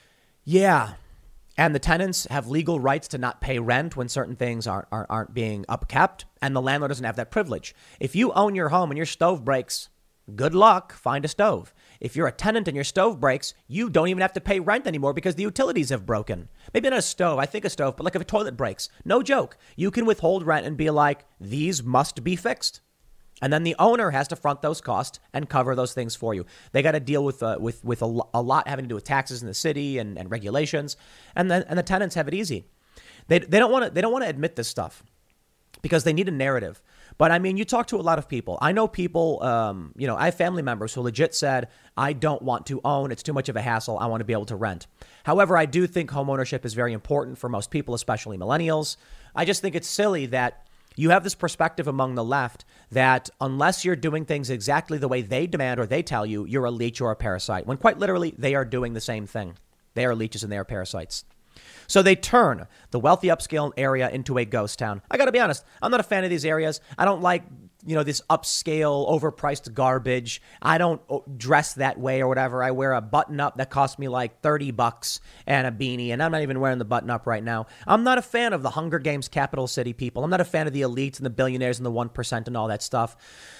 yeah. And the tenants have legal rights to not pay rent when certain things aren't, aren't, aren't being upkept. And the landlord doesn't have that privilege. If you own your home and your stove breaks, good luck, find a stove. if you're a tenant and your stove breaks, you don't even have to pay rent anymore because the utilities have broken. Maybe not a stove, I think a stove, but like if a toilet breaks, no joke, you can withhold rent and be like, these must be fixed. And then the owner has to front those costs and cover those things for you. They got to deal with uh, with with a, a lot having to do with taxes in the city and, and regulations, and then and the tenants have it easy. They they don't want to they don't want to admit this stuff because they need a narrative. But I mean, you talk to a lot of people. I know people, um, you know, I have family members who legit said, I don't want to own. It's too much of a hassle. I want to be able to rent. However, I do think homeownership is very important for most people, especially millennials. I just think it's silly that you have this perspective among the left that unless you're doing things exactly the way they demand or they tell you, you're a leech or a parasite, when quite literally they are doing the same thing. They are leeches and they are parasites. So they turn the wealthy upscale area into a ghost town. I got to be honest. I'm not a fan of these areas. I don't like, you know, this upscale, overpriced garbage. I don't dress that way or whatever. I wear a button up that costs me like thirty bucks and a beanie. And I'm not even wearing the button up right now. I'm not a fan of the Hunger Games capital city people. I'm not a fan of the elites and the billionaires and the one percent and all that stuff.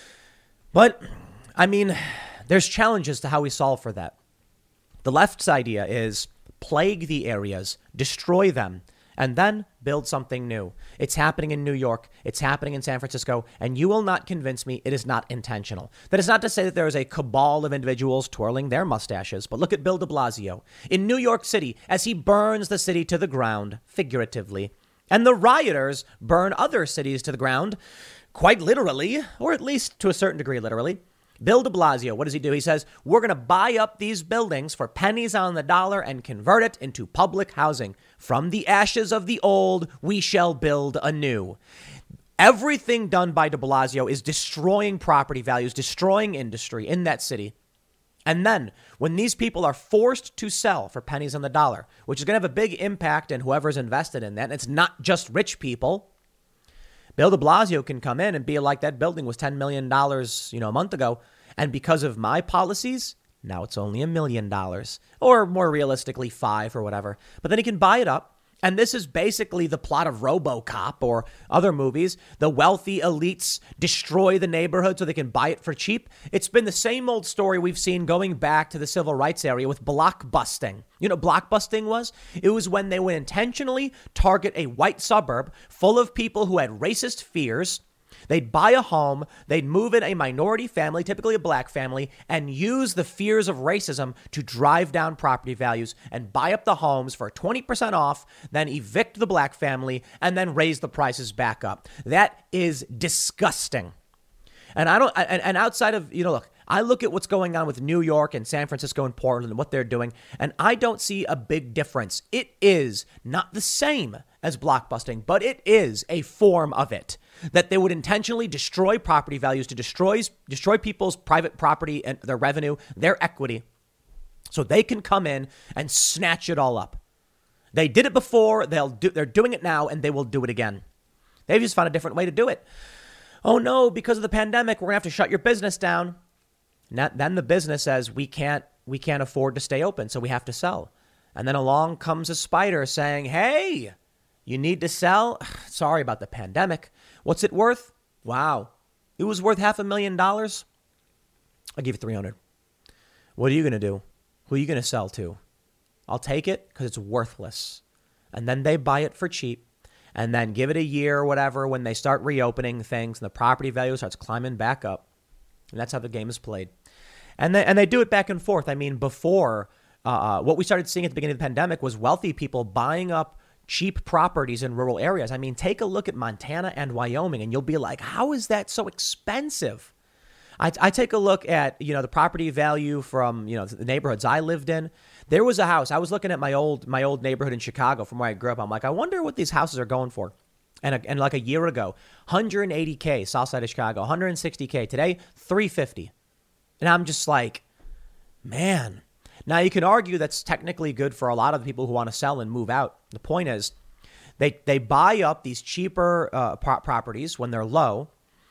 But I mean, there's challenges to how we solve for that. The left's idea is plague the areas, destroy them, and then build something new. It's happening in New York. It's happening in San Francisco. And you will not convince me it is not intentional. That is not to say that there is a cabal of individuals twirling their mustaches. But look at Bill de Blasio in New York City as he burns the city to the ground, figuratively. And the rioters burn other cities to the ground, quite literally, or at least to a certain degree, literally. Bill de Blasio, what does he do? He says, we're going to buy up these buildings for pennies on the dollar and convert it into public housing. From the ashes of the old, we shall build anew. Everything done by de Blasio is destroying property values, destroying industry in that city. And then when these people are forced to sell for pennies on the dollar, which is going to have a big impact on whoever's invested in that, and it's not just rich people, Bill de Blasio can come in and be like, that building was ten million dollars, you know, a month ago. And because of my policies, now it's only a million dollars or more realistically five or whatever. But then he can buy it up. And this is basically the plot of RoboCop or other movies. The wealthy elites destroy the neighborhood so they can buy it for cheap. It's been the same old story we've seen going back to the civil rights area with blockbusting. You know, blockbusting was? It was when they would intentionally target a white suburb full of people who had racist fears. They'd buy a home, they'd move in a minority family, typically a black family, and use the fears of racism to drive down property values and buy up the homes for twenty percent off, then evict the black family, and then raise the prices back up. That is disgusting. And I don't, and, and outside of, you know, look, I look at what's going on with New York and San Francisco and Portland and what they're doing, and I don't see a big difference. It is not the same as blockbusting, but it is a form of it. That they would intentionally destroy property values to destroy, destroy people's private property and their revenue, their equity, so they can come in and snatch it all up. They did it before, they'll do, they're doing it now, and they will do it again. They've just found a different way to do it. Oh no, because of the pandemic, we're gonna have to shut your business down. Not, then the business says we can't we can't afford to stay open, so we have to sell. And then along comes a spider saying, hey, you need to sell? Sorry about the pandemic. What's it worth? Wow. It was worth half a million dollars. I'll give you three hundred. What are you going to do? Who are you going to sell to? I'll take it because it's worthless. And then they buy it for cheap. And then give it a year or whatever when they start reopening things and the property value starts climbing back up. And that's how the game is played. And they, and they do it back and forth. I mean, before, uh, what we started seeing at the beginning of the pandemic was wealthy people buying up cheap properties in rural areas. I mean, take a look at Montana and Wyoming, and you'll be like, how is that so expensive? I, I take a look at, you know, the property value from, you know, the neighborhoods I lived in. There was a house. I was looking at my old my old neighborhood in Chicago from where I grew up. I'm like, I wonder what these houses are going for. And, a, and like a year ago, one hundred eighty K, south side of Chicago, one hundred sixty K. Today, three hundred fifty. And I'm just like, man. Now, you can argue that's technically good for a lot of the people who want to sell and move out. The point is, they they buy up these cheaper uh, pro- properties when they're low,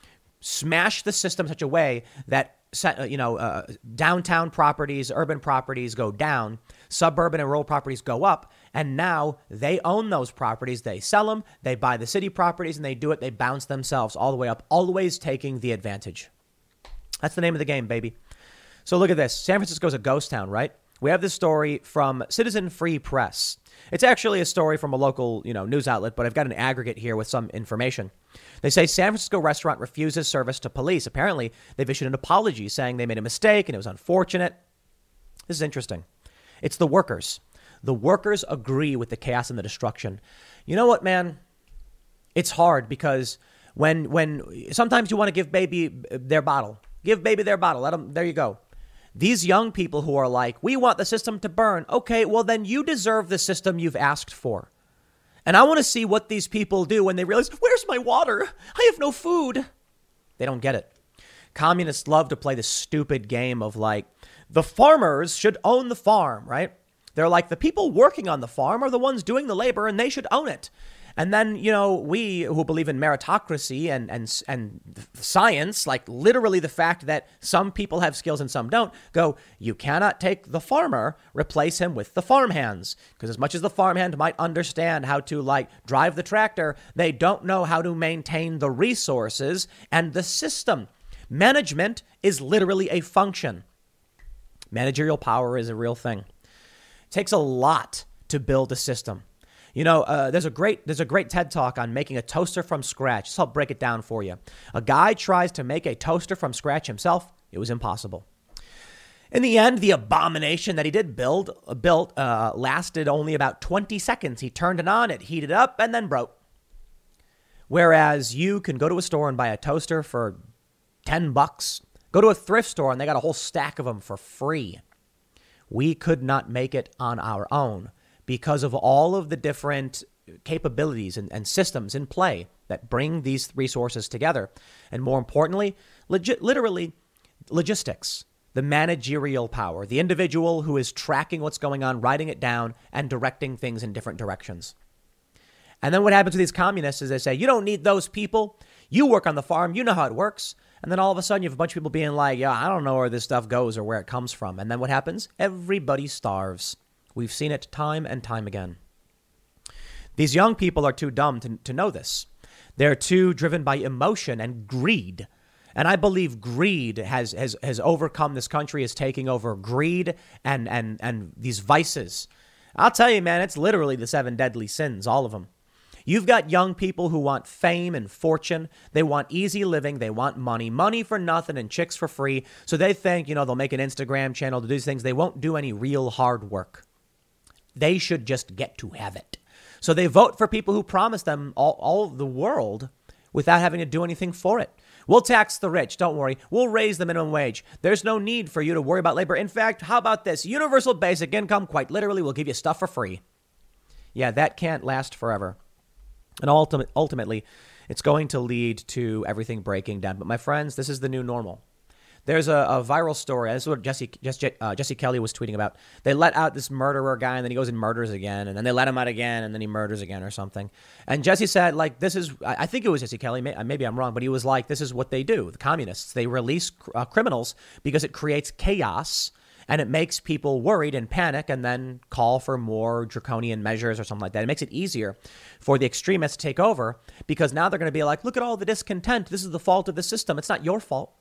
smash the system in such a way that, you know, uh, downtown properties, urban properties go down, suburban and rural properties go up, and now they own those properties. They sell them, they buy the city properties, and they do it. They bounce themselves all the way up, always taking the advantage. That's the name of the game, baby. So look at this. San Francisco's a ghost town, right? We have this story from Citizen Free Press. It's actually a story from a local, you know, news outlet, but I've got an aggregate here with some information. They say San Francisco restaurant refuses service to police. Apparently, they've issued an apology saying they made a mistake and it was unfortunate. This is interesting. It's the workers. The workers agree with the chaos and the destruction. You know what, man? It's hard because when when sometimes you want to give baby their bottle. Give baby their bottle. Let them. There you go. These young people who are like, we want the system to burn. Okay, well, then you deserve the system you've asked for. And I want to see what these people do when they realize, where's my water? I have no food. They don't get it. Communists love to play this stupid game of like, the farmers should own the farm, right? They're like, the people working on the farm are the ones doing the labor and they should own it. And then, you know, we who believe in meritocracy and and and science, like literally the fact that some people have skills and some don't, go, you cannot take the farmer, replace him with the farmhands. Because as much as the farmhand might understand how to like drive the tractor, they don't know how to maintain the resources and the system. Management is literally a function. Managerial power is a real thing. It takes a lot to build a system. You know, uh, there's a great there's a great TED Talk on making a toaster from scratch. Just I'll break it down for you. A guy tries to make a toaster from scratch himself. It was impossible. In the end, the abomination that he did build uh, built uh, lasted only about twenty seconds. He turned it on, it heated up, and then broke. Whereas you can go to a store and buy a toaster for ten bucks. Go to a thrift store and they got a whole stack of them for free. We could not make it on our own, because of all of the different capabilities and, and systems in play that bring these resources together. And more importantly, legit, literally logistics, the managerial power, the individual who is tracking what's going on, writing it down, and directing things in different directions. And then what happens to these communists is they say, you don't need those people. You work on the farm. You know how it works. And then all of a sudden you have a bunch of people being like, yeah, I don't know where this stuff goes or where it comes from. And then what happens? Everybody starves. We've seen it time and time again. These young people are too dumb to, to know this. They're too driven by emotion and greed. And I believe greed has has has overcome this country, is taking over greed and and and these vices. I'll tell you, man, it's literally the seven deadly sins, all of them. You've got young people who want fame and fortune. They want easy living. They want money, money for nothing and chicks for free. So they think, you know, they'll make an Instagram channel to do these things. They won't do any real hard work. They should just get to have it. So they vote for people who promise them all, all the world without having to do anything for it. We'll tax the rich. Don't worry. We'll raise the minimum wage. There's no need for you to worry about labor. In fact, how about this? Universal basic income, quite literally, will give you stuff for free. Yeah, that can't last forever. And ultimate, ultimately, it's going to lead to everything breaking down. But my friends, this is the new normal. There's a, a viral story. This is what Jesse, Jesse, uh, Jesse Kelly was tweeting about. They let out this murderer guy, and then he goes and murders again. And then they let him out again, and then he murders again or something. And Jesse said, like, this is, I think it was Jesse Kelly. Maybe I'm wrong, but he was like, this is what they do. The communists, they release uh, criminals because it creates chaos. And it makes people worried and panic and then call for more draconian measures or something like that. It makes it easier for the extremists to take over because now they're going to be like, look at all the discontent. This is the fault of the system. It's not your fault.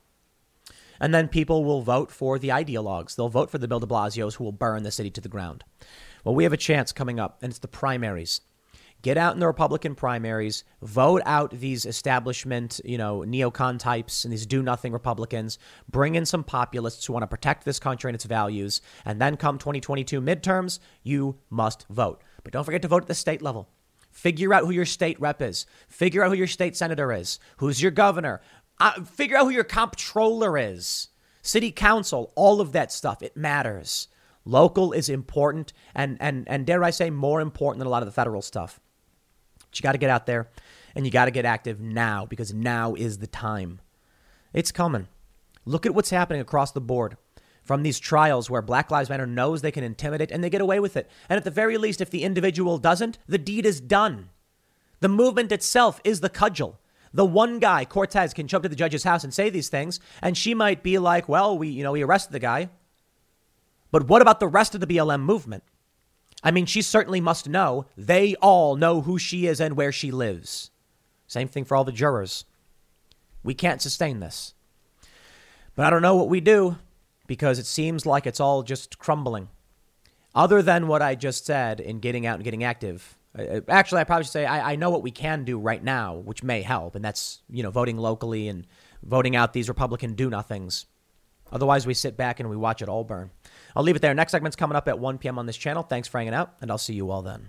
And then people will vote for the ideologues. They'll vote for the Bill de Blasios who will burn the city to the ground. Well, we have a chance coming up, and it's the primaries. Get out in the Republican primaries, vote out these establishment, you know, neocon types and these do-nothing Republicans, bring in some populists who want to protect this country and its values, and then come twenty twenty-two midterms, you must vote. But don't forget to vote at the state level. Figure out who your state rep is. Figure out who your state senator is. Who's your governor? Uh, figure out who your comptroller is. City council, all of that stuff. It matters. Local is important and, and, and dare I say, more important than a lot of the federal stuff. But you got to get out there and you got to get active now because now is the time. It's coming. Look at what's happening across the board from these trials where Black Lives Matter knows they can intimidate and they get away with it. And at the very least, if the individual doesn't, the deed is done. The movement itself is the cudgel. The one guy, Cortez, can show up to the judge's house and say these things. And she might be like, well, we, you know, we arrested the guy. But what about the rest of the B L M movement? I mean, she certainly must know. They all know who she is and where she lives. Same thing for all the jurors. We can't sustain this. But I don't know what we do. because it seems like it's all just crumbling. Other than what I just said in getting out and getting active. Actually, I probably should say I, I know what we can do right now, which may help. And that's, you know, voting locally and voting out these Republican do-nothings. Otherwise, we sit back and we watch it all burn. I'll leave it there. Next segment's coming up at one p.m. on this channel. Thanks for hanging out, and I'll see you all then.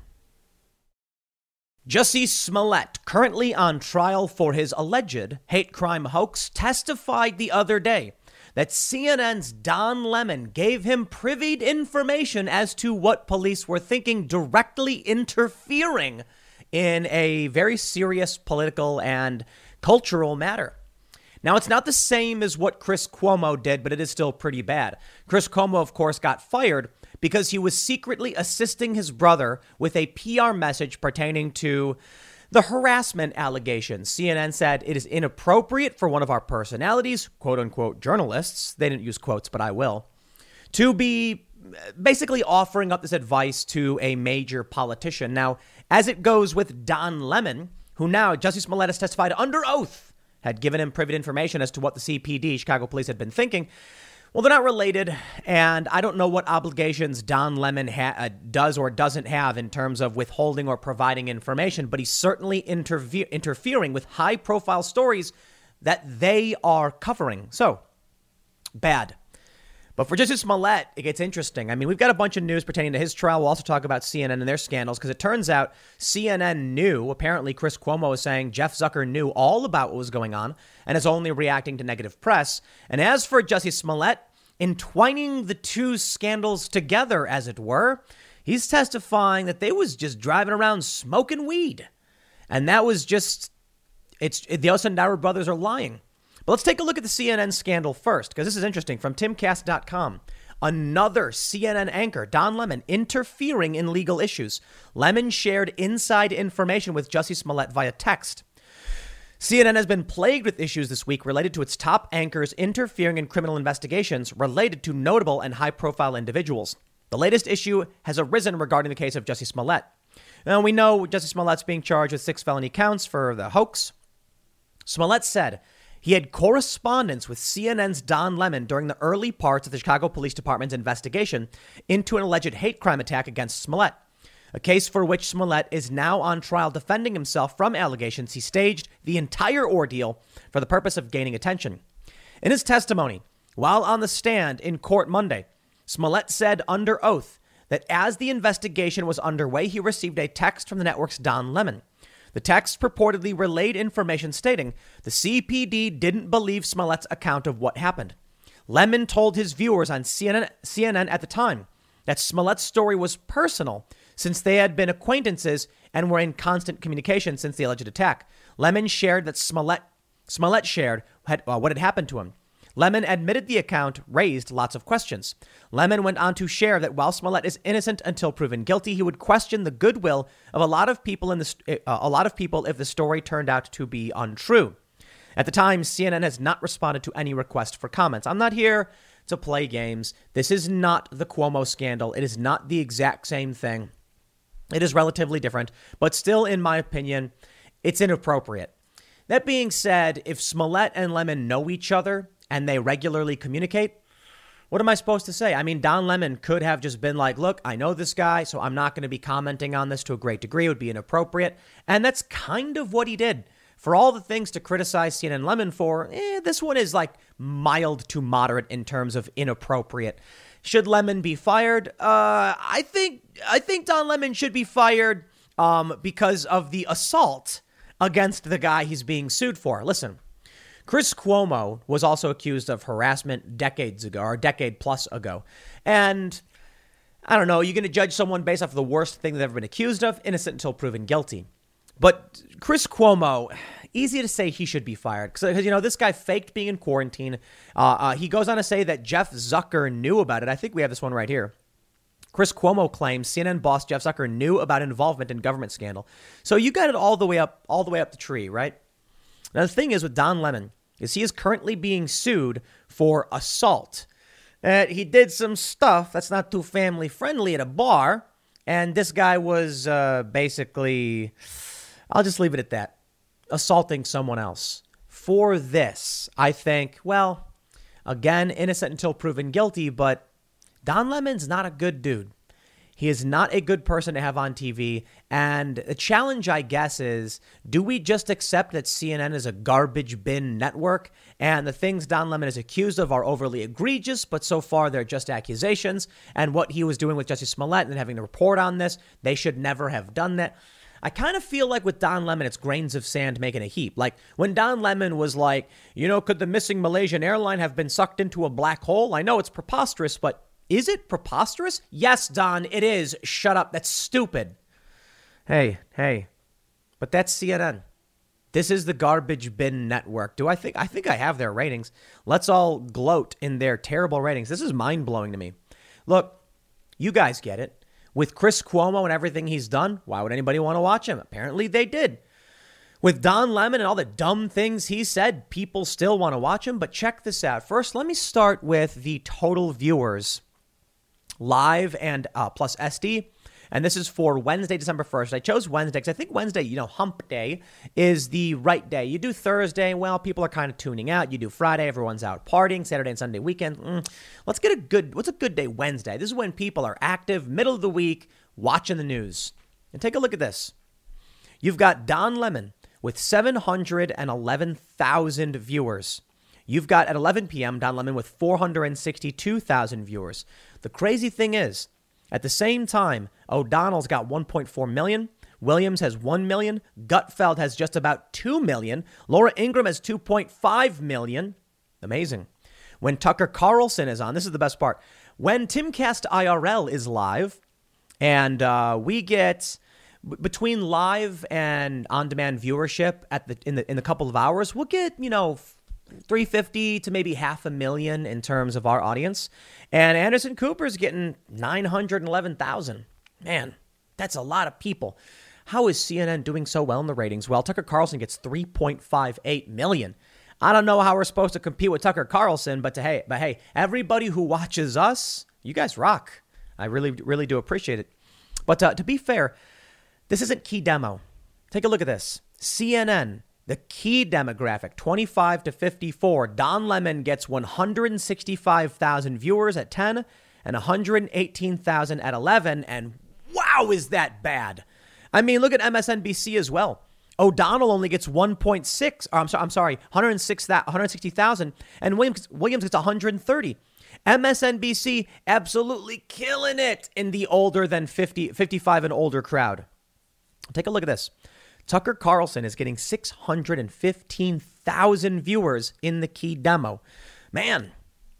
Jussie Smollett, currently on trial for his alleged hate crime hoax, testified the other day that C N N's Don Lemon gave him privied information as to what police were thinking, directly interfering in a very serious political and cultural matter. Now, it's not the same as what Chris Cuomo did, but it is still pretty bad. Chris Cuomo, of course, got fired because he was secretly assisting his brother with a P R message pertaining to the harassment allegations. C N N said it is inappropriate for one of our personalities, quote unquote, journalists, they didn't use quotes, but I will, to be basically offering up this advice to a major politician. Now, as it goes with Don Lemon, who now Jussie Smollett has testified under oath, had given him private information as to what the C P D, Chicago Police, had been thinking. Well, they're not related, and I don't know what obligations Don Lemon ha- uh, does or doesn't have in terms of withholding or providing information, but he's certainly interve- interfering with high-profile stories that they are covering. So, bad. But for Jussie Smollett, it gets interesting. I mean, we've got a bunch of news pertaining to his trial. We'll also talk about C N N and their scandals, because it turns out C N N knew, apparently Chris Cuomo is saying Jeff Zucker knew all about what was going on and is only reacting to negative press. And as for Jussie Smollett, entwining the two scandals together, as it were, he's testifying that they was just driving around smoking weed. And that was just, it's the Osundaira brothers are lying. But let's take a look at the C N N scandal first, because this is interesting. From timcast dot com, another C N N anchor, Don Lemon, interfering in legal issues. Lemon shared inside information with Jussie Smollett via text. C N N has been plagued with issues this week related to its top anchors interfering in criminal investigations related to notable and high-profile individuals. The latest issue has arisen regarding the case of Jussie Smollett. Now, we know Jussie Smollett's being charged with six felony counts for the hoax. Smollett said he had correspondence with C N N's Don Lemon during the early parts of the Chicago Police Department's investigation into an alleged hate crime attack against Smollett, a case for which Smollett is now on trial defending himself from allegations he staged the entire ordeal for the purpose of gaining attention. In his testimony, while on the stand in court Monday, Smollett said under oath that as the investigation was underway, he received a text from the network's Don Lemon. The text purportedly relayed information stating the C P D didn't believe Smollett's account of what happened. Lemon told his viewers on C N N, C N N at the time that Smollett's story was personal since they had been acquaintances and were in constant communication since the alleged attack. Lemon shared that Smollett, Smollett shared had, uh, what had happened to him. Lemon admitted the account raised lots of questions. Lemon went on to share that while Smollett is innocent until proven guilty, he would question the goodwill of a lot of people in the uh, a lot of people if the story turned out to be untrue. At the time, C N N has not responded to any request for comments. I'm not here to play games. This is not the Cuomo scandal. It is not the exact same thing. It is relatively different, but still, in my opinion, it's inappropriate. That being said, if Smollett and Lemon know each other and they regularly communicate, what am I supposed to say? I mean, Don Lemon could have just been like, look, I know this guy, so I'm not going to be commenting on this to a great degree. It would be inappropriate. And that's kind of what he did. For all the things to criticize C N N Lemon for, eh, this one is like mild to moderate in terms of inappropriate. Should Lemon be fired? Uh, I think I think Don Lemon should be fired um, because of the assault against the guy he's being sued for. Listen, Chris Cuomo was also accused of harassment decades ago, or a decade plus ago. And I don't know, you're going to judge someone based off of the worst thing they've ever been accused of, innocent until proven guilty. But Chris Cuomo, easy to say he should be fired because, you know, this guy faked being in quarantine. Uh, uh, he goes on to say that Jeff Zucker knew about it. I think we have this one right here. Chris Cuomo claims C N N boss Jeff Zucker knew about involvement in government scandal. So you got it all the way up, all the way up the tree, right? Now, the thing is with Don Lemon is he is currently being sued for assault. Uh, he did some stuff that's not too family friendly at a bar. And this guy was uh, basically, I'll just leave it at that, assaulting someone else. For this, I think, well, Again, innocent until proven guilty, but Don Lemon's not a good dude. He is not a good person to have on T V. And the challenge, I guess, is do we just accept that C N N is a garbage bin network and the things Don Lemon is accused of are overly egregious, but so far they're just accusations, and what he was doing with Jussie Smollett and having to report on this, they should never have done that. I kind of feel like with Don Lemon, it's grains of sand making a heap. Like when Don Lemon was like, you know, could the missing Malaysian airline have been sucked into a black hole? I know it's preposterous, but is it preposterous? Yes, Don, it is. Shut up. That's stupid. Hey, hey, but that's C N N. This is the garbage bin network. Do I think, I think I have their ratings. Let's all gloat in their terrible ratings. This is mind blowing to me. Look, you guys get it. With Chris Cuomo and everything he's done, why would anybody want to watch him? Apparently they did. With Don Lemon and all the dumb things he said, people still want to watch him. But check this out. First, let me start with the total viewers live and uh, plus S D. And this is for Wednesday, December first. I chose Wednesday because I think Wednesday, you know, hump day is the right day. You do Thursday, well, people are kind of tuning out. You do Friday, everyone's out partying. Saturday and Sunday weekend. Mm, let's get a good, what's a good day? Wednesday. This is when people are active, middle of the week, watching the news. And take a look at this. You've got Don Lemon with seven hundred eleven thousand viewers. You've got at eleven p.m. Don Lemon with four hundred sixty-two thousand viewers. The crazy thing is, at the same time, O'Donnell's got one point four million. Williams has one million. Gutfeld has just about two million. Laura Ingraham has two point five million. Amazing. When Tucker Carlson is on, this is the best part. When Timcast I R L is live, and uh, we get between live and on-demand viewership at the in the in the couple of hours, we'll get, you know, three hundred fifty to maybe half a million in terms of our audience. And Anderson Cooper's getting nine hundred eleven thousand. Man, that's a lot of people. How is C N N doing so well in the ratings? Well, Tucker Carlson gets three point five eight million. I don't know how we're supposed to compete with Tucker Carlson, but to, hey, but hey, everybody who watches us, you guys rock. I really, really do appreciate it. But uh, to be fair, this isn't key demo. Take a look at this. C N N. The key demographic, twenty-five to fifty-four, Don Lemon gets one hundred sixty-five thousand viewers at ten and one hundred eighteen thousand at eleven. And wow, is that bad? I mean, look at M S N B C as well. O'Donnell only gets one point six. Or I'm sorry, I'm sorry, one hundred six, one hundred sixty thousand, and Williams Williams gets one hundred thirty. M S N B C absolutely killing it in the older than fifty, fifty-five and older crowd. Take a look at this. Tucker Carlson is getting six hundred fifteen thousand viewers in the key demo. Man,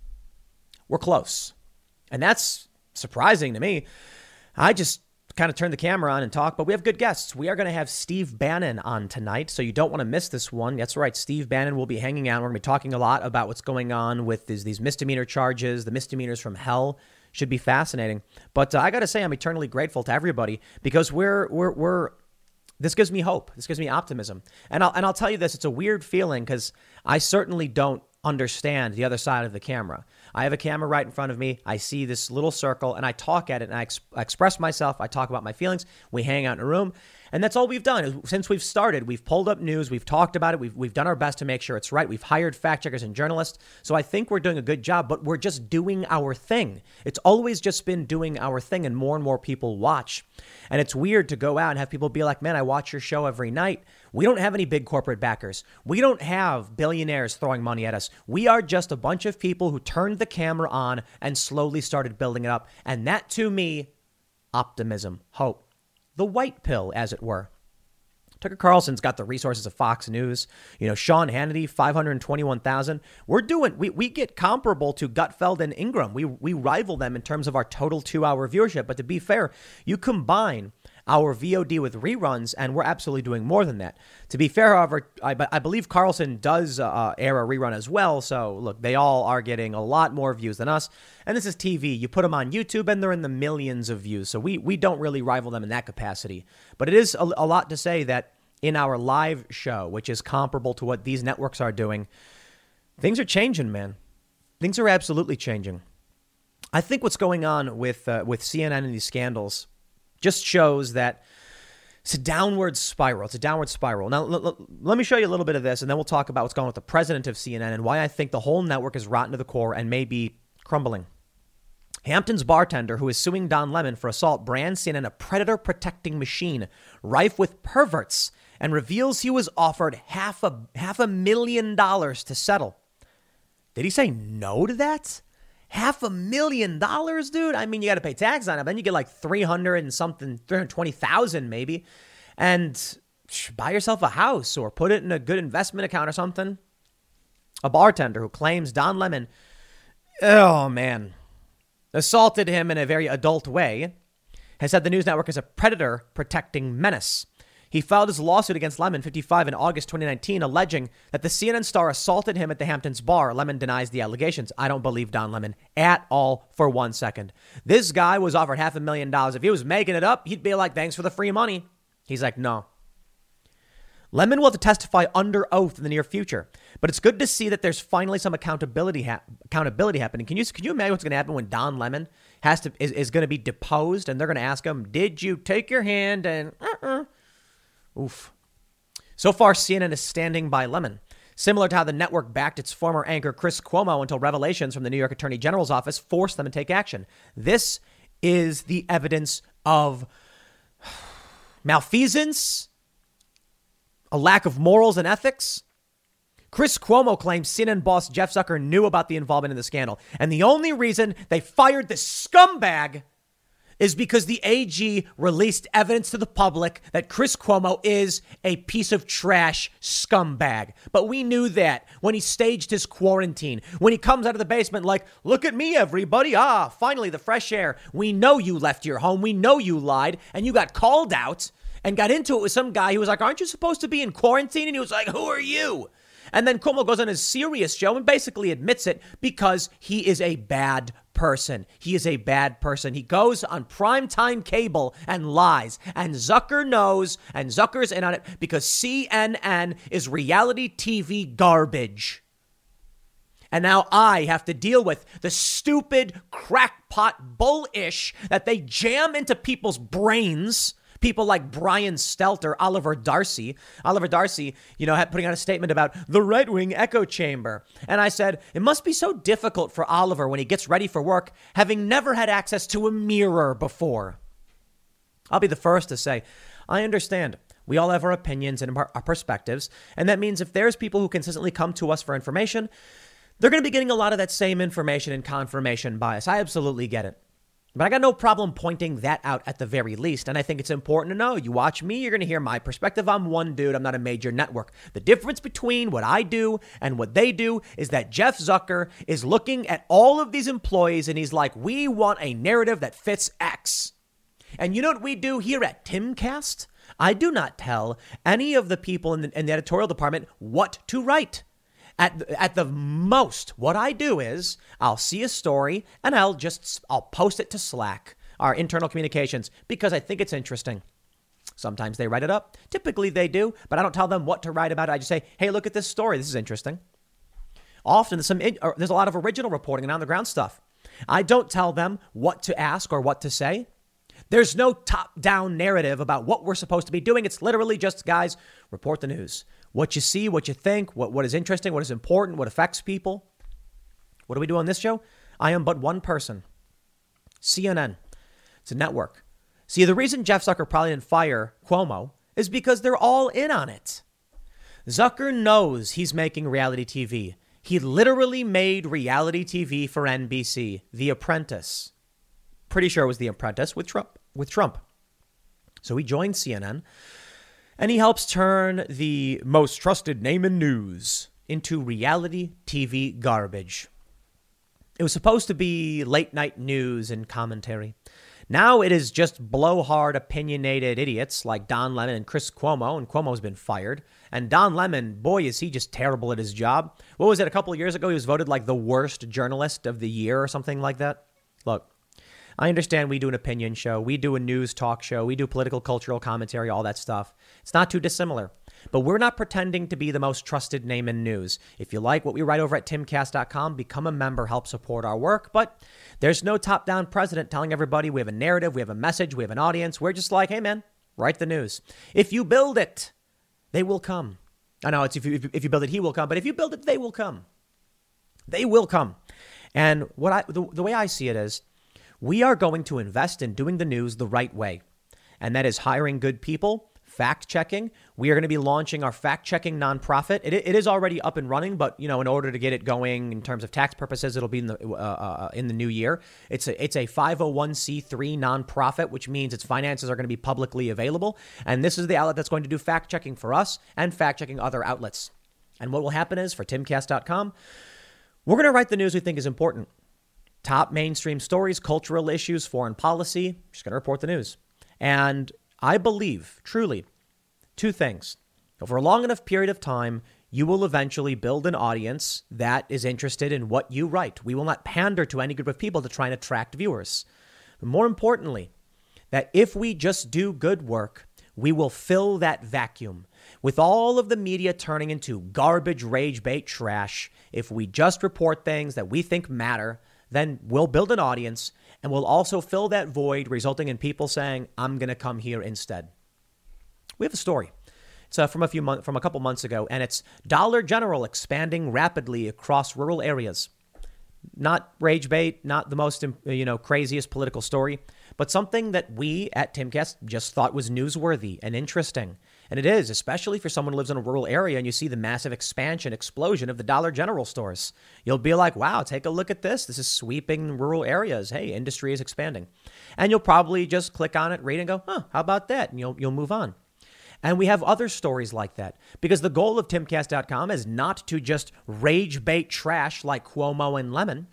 we're close. And that's surprising to me. I just kind of turned the camera on and talk, but we have good guests. We are going to have Steve Bannon on tonight, so you don't want to miss this one. That's right. Steve Bannon will be hanging out. We're going to be talking a lot about what's going on with these, these misdemeanor charges, the misdemeanors from hell. Should be fascinating. But uh, I got to say, I'm eternally grateful to everybody because we're we're we're this gives me hope. This gives me optimism. And I'll and I'll tell you this, it's a weird feeling because I certainly don't understand the other side of the camera. I have a camera right in front of me. I see this little circle and I talk at it and I, ex- I express myself. I talk about my feelings. We hang out in a room. And that's all we've done. Since we've started, we've pulled up news. We've talked about it. We've, we've done our best to make sure it's right. We've hired fact checkers and journalists. So I think we're doing a good job, but we're just doing our thing. It's always just been doing our thing and more and more people watch. And it's weird to go out and have people be like, man, I watch your show every night. We don't have any big corporate backers. We don't have billionaires throwing money at us. We are just a bunch of people who turned the camera on and slowly started building it up. And that, to me, optimism, hope, the white pill, as it were. Tucker Carlson's got the resources of Fox News. You know, Sean Hannity, five hundred twenty-one thousand. We're doing, we, we get comparable to Gutfeld and Ingram. We, we rival them in terms of our total two-hour viewership. But to be fair, you combine our V O D with reruns, and we're absolutely doing more than that. To be fair, however, I, I believe Carlson does uh, air a rerun as well. So, look, they all are getting a lot more views than us. And this is T V. You put them on YouTube, and they're in the millions of views. So we, we don't really rival them in that capacity. But it is a, a lot to say that in our live show, which is comparable to what these networks are doing, things are changing, man. Things are absolutely changing. I think what's going on with uh, with C N N and these scandals just shows that It's a downward spiral. It's a downward spiral. Now, l- l- let me show you a little bit of this, and then we'll talk about what's going on with the president of C N N and why I think the whole network is rotten to the core and may be crumbling. Hampton's bartender, who is suing Don Lemon for assault, brands C N N a predator-protecting machine rife with perverts and reveals he was offered half a half a million dollars to settle. Did he say no to that? Half a million dollars, dude? I mean, you got to pay tax on it. Then you get like three hundred and something, three hundred twenty thousand maybe. And buy yourself a house or put it in a good investment account or something. A bartender who claims Don Lemon, oh man, assaulted him in a very adult way, has said the news network is a predator protecting menace. He filed his lawsuit against Lemon, fifty-five, in August twenty nineteen, alleging that the C N N star assaulted him at the Hamptons bar. Lemon denies the allegations. I don't believe Don Lemon at all for one second. This guy was offered half a million dollars. If he was making it up, he'd be like, thanks for the free money. He's like, no. Lemon will have to testify under oath in the near future, but it's good to see that there's finally some accountability ha- accountability happening. Can you can you imagine what's going to happen when Don Lemon has to is, is going to be deposed and they're going to ask him, did you take your hand and uh-uh. Oof. So far, C N N is standing by Lemon, similar to how the network backed its former anchor Chris Cuomo until revelations from the New York Attorney General's office forced them to take action. This is the evidence of malfeasance, a lack of morals and ethics. Chris Cuomo claims C N N boss Jeff Zucker knew about the involvement in the scandal. And the only reason they fired this scumbag is because the A G released evidence to the public that Chris Cuomo is a piece of trash scumbag. But we knew that when he staged his quarantine, when he comes out of the basement like, look at me, everybody. Ah, finally, the fresh air. We know you left your home. We know you lied and you got called out and got into it with some guy who was like, aren't you supposed to be in quarantine? And he was like, who are you? And then Cuomo goes on his serious show and basically admits it because he is a bad person. He is a bad person. He goes on primetime cable and lies. And Zucker knows, and Zucker's in on it because C N N is reality T V garbage. And now I have to deal with the stupid crackpot bullish that they jam into people's brains. People like Brian Stelter, Oliver Darcy. Oliver Darcy, you know, putting out a statement about the right-wing echo chamber. And I said, it must be so difficult for Oliver when he gets ready for work, having never had access to a mirror before. I'll be the first to say, I understand. We all have our opinions and our perspectives. And that means if there's people who consistently come to us for information, they're going to be getting a lot of that same information and confirmation bias. I absolutely get it. But I got no problem pointing that out at the very least. And I think it's important to know. You watch me, you're going to hear my perspective. I'm one dude. I'm not a major network. The difference between what I do and what they do is that Jeff Zucker is looking at all of these employees and he's like, we want a narrative that fits X. And you know what we do here at Timcast? I do not tell any of the people in the, in the editorial department what to write. At, at the most, what I do is I'll see a story and I'll just I'll post it to Slack, our internal communications, because I think it's interesting. Sometimes they write it up. Typically they do, but I don't tell them what to write about it. I just say, hey, look at this story. This is interesting. Often there's, some, there's a lot of original reporting and on the ground stuff. I don't tell them what to ask or what to say. There's no top-down narrative about what we're supposed to be doing. It's literally just, guys, report the news. What you see, what you think, what, what is interesting, what is important, what affects people. What do we do on this show? I am but one person. C N N. It's a network. See, the reason Jeff Zucker probably didn't fire Cuomo is because they're all in on it. Zucker knows he's making reality T V. He literally made reality T V for N B C, The Apprentice. Pretty sure it was The Apprentice with Trump. With Trump. So he joined C N N. And he helps turn the most trusted name in news into reality T V garbage. It was supposed to be late night news and commentary. Now it is just blowhard, opinionated idiots like Don Lemon and Chris Cuomo, and Cuomo's been fired. And Don Lemon, boy, is he just terrible at his job. What was it? A couple of years ago, he was voted like the worst journalist of the year or something like that. Look. I understand we do an opinion show. We do a news talk show. We do political, cultural commentary, all that stuff. It's not too dissimilar. But we're not pretending to be the most trusted name in news. If you like what we write over at timcast dot com, become a member, help support our work. But there's no top-down president telling everybody we have a narrative, we have a message, we have an audience. We're just like, hey, man, Write the news. If you build it, they will come. I know it's if you, if you build it, he will come. But if you build it, they will come. They will come. And what I the, the way I see it is we are going to invest in doing the news the right way. And that is hiring good people, fact checking. We are going to be launching our fact checking nonprofit. It, it is already up and running, but you know, in order to get it going in terms of tax purposes, it'll be in the uh, uh, in the new year. It's a it's a five oh one c three nonprofit, which means its finances are going to be publicly available. And this is the outlet that's going to do fact checking for us and fact checking other outlets. And what will happen is for timcast dot com, we're going to write the news we think is important. Top mainstream stories, cultural issues, foreign policy. Just going to report the news. And I believe, truly, two things. Over a long enough period of time, you will eventually build an audience that is interested in what you write. We will not pander to any group of people to try and attract viewers. But more importantly, that if we just do good work, we will fill that vacuum. With all of the media turning into garbage, rage bait trash, if we just report things that we think matter, then we'll build an audience and we'll also fill that void, resulting in people saying, I'm going to come here instead. We have a story. It's uh, from a few months, from a couple months ago, and it's Dollar General expanding rapidly across rural areas. Not rage bait, not the most, you know, craziest political story, but something that we at Timcast just thought was newsworthy and interesting. And it is, especially for someone who lives in a rural area and you see the massive expansion, explosion of the Dollar General stores. You'll be like, wow, take a look at this. This is sweeping rural areas. Hey, industry is expanding. And you'll probably just click on it, read and go, huh, how about that? And you'll you'll move on. And we have other stories like that because the goal of timcast dot com is not to just rage bait trash like Cuomo and Lemon.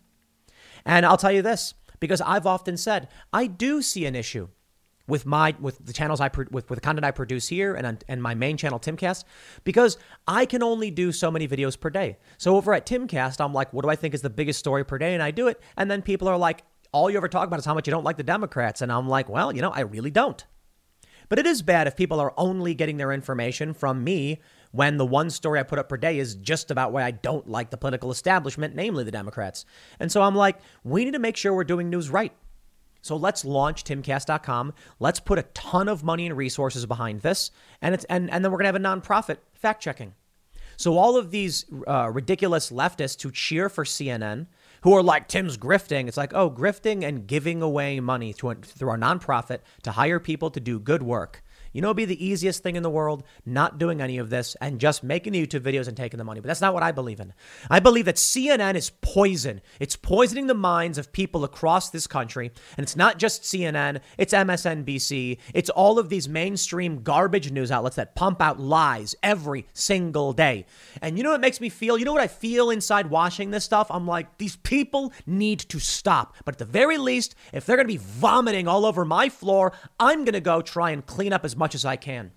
And I'll tell you this, because I've often said, I do see an issue with my with the channels I with, with the content I produce here and on, and my main channel Timcast, because I can only do so many videos per day. So over at Timcast, I'm like, what do I think is the biggest story per day? And I do it. And then people are like, all you ever talk about is how much you don't like the Democrats. And I'm like, well, you know, I really don't. But it is bad if people are only getting their information from me when the one story I put up per day is just about why I don't like the political establishment, namely the Democrats. And so I'm like, we need to make sure we're doing news right. So let's launch timcast dot com. Let's put a ton of money and resources behind this. And it's and, and then we're going to have a nonprofit fact checking. So all of these uh, ridiculous leftists who cheer for C N N, who are like, Tim's grifting. It's like, oh, grifting and giving away money through, through our nonprofit to hire people to do good work. You know, it'd be the easiest thing in the world, not doing any of this and just making the YouTube videos and taking the money. But that's not what I believe in. I believe that C N N is poison. It's poisoning the minds of people across this country. And it's not just C N N. It's M S N B C. It's all of these mainstream garbage news outlets that pump out lies every single day. And you know what makes me feel? You know what I feel inside watching this stuff? I'm like, these people need to stop. But at the very least, if they're going to be vomiting all over my floor, I'm going to go try and clean up as much as I can.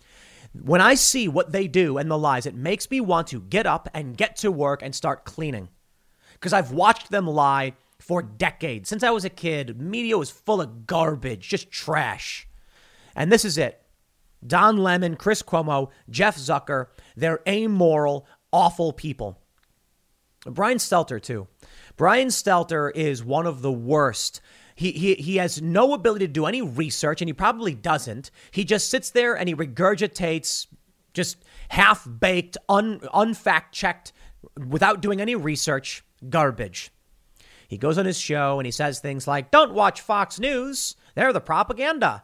When I see what they do and the lies, it makes me want to get up and get to work and start cleaning. Because I've watched them lie for decades. Since I was a kid, media was full of garbage, just trash. And this is it. Don Lemon, Chris Cuomo, Jeff Zucker, they're amoral, awful people. Brian Stelter, too. Brian Stelter is one of the worst. He, he he has no ability to do any research, and he probably doesn't. He just sits there and he regurgitates just half-baked, un, unfact-checked, without doing any research, garbage. He goes on his show and he says things like, don't watch Fox News. They're the propaganda.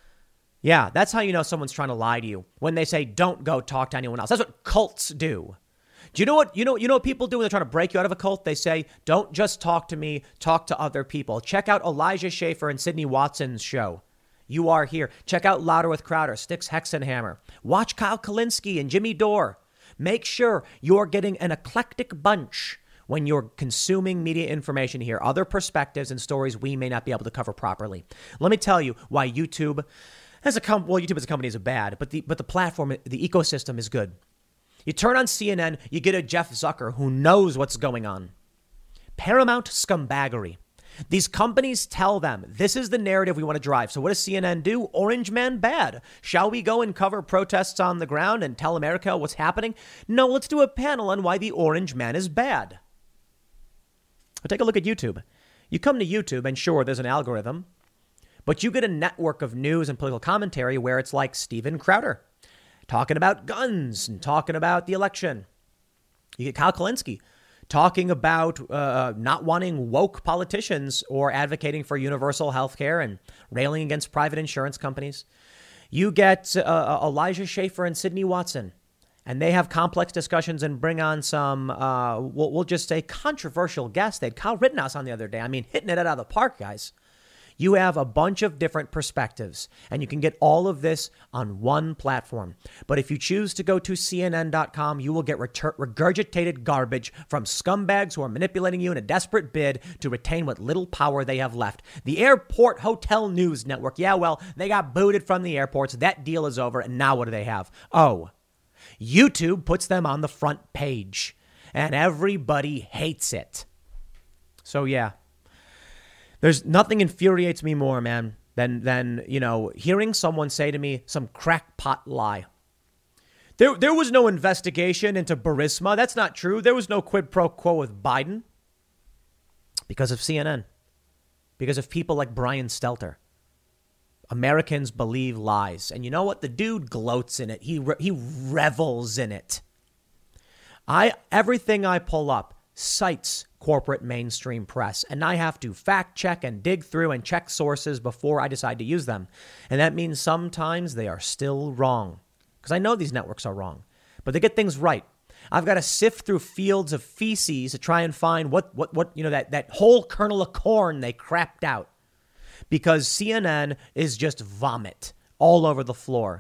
Yeah, that's how you know someone's trying to lie to you. When they say, don't go talk to anyone else. That's what cults do. Do you know what you know? You know what people do when they're trying to break you out of a cult? They say, "Don't just talk to me, talk to other people." Check out Elijah Schaffer and Sydney Watson's show. You Are Here. Check out Louder with Crowder, Styx Hexenhammer. Watch Kyle Kalinske and Jimmy Dore. Make sure you're getting an eclectic bunch when you're consuming media information here. Other perspectives and stories we may not be able to cover properly. Let me tell you why YouTube, as a com- well, YouTube as a company is bad, but the but the platform, the ecosystem is good. You turn on C N N, you get a Jeff Zucker who knows what's going on. Paramount scumbaggery. These companies tell them this is the narrative we want to drive. So what does C N N do? Orange man bad. Shall we go and cover protests on the ground and tell America what's happening? No, let's do a panel on why the orange man is bad. But take a look at YouTube. You come to YouTube and sure, there's an algorithm. But you get a network of news and political commentary where it's like Steven Crowder talking about guns and talking about the election. You get Kyle Kulinski talking about uh, not wanting woke politicians or advocating for universal health care and railing against private insurance companies. You get uh, Elijah Schaffer and Sydney Watson, and they have complex discussions and bring on some, uh, we'll, we'll just say, controversial guests. They had Kyle Rittenhouse on the other day. I mean, hitting it out of the park, guys. You have a bunch of different perspectives, and you can get all of this on one platform. But if you choose to go to C N N dot com, you will get retur- regurgitated garbage from scumbags who are manipulating you in a desperate bid to retain what little power they have left. The Airport Hotel News Network. Yeah, well, they got booted from the airports. That deal is over. And now what do they have? Oh, YouTube puts them on the front page, and everybody hates it. So, yeah. There's nothing infuriates me more, man, than, than, you know, hearing someone say to me some crackpot lie. There, there was no investigation into Burisma. That's not true. There was no quid pro quo with Biden because of C N N, because of people like Brian Stelter. Americans believe lies. And you know what? The dude gloats in it. He, re- he revels in it. I, everything I pull up cites corporate mainstream press, and I have to fact check and dig through and check sources before I decide to use them. And that means sometimes they are still wrong, because I know these networks are wrong, but they get things right. I've got to sift through fields of feces to try and find what, what, what, you know, that, that whole kernel of corn they crapped out, because C N N is just vomit all over the floor.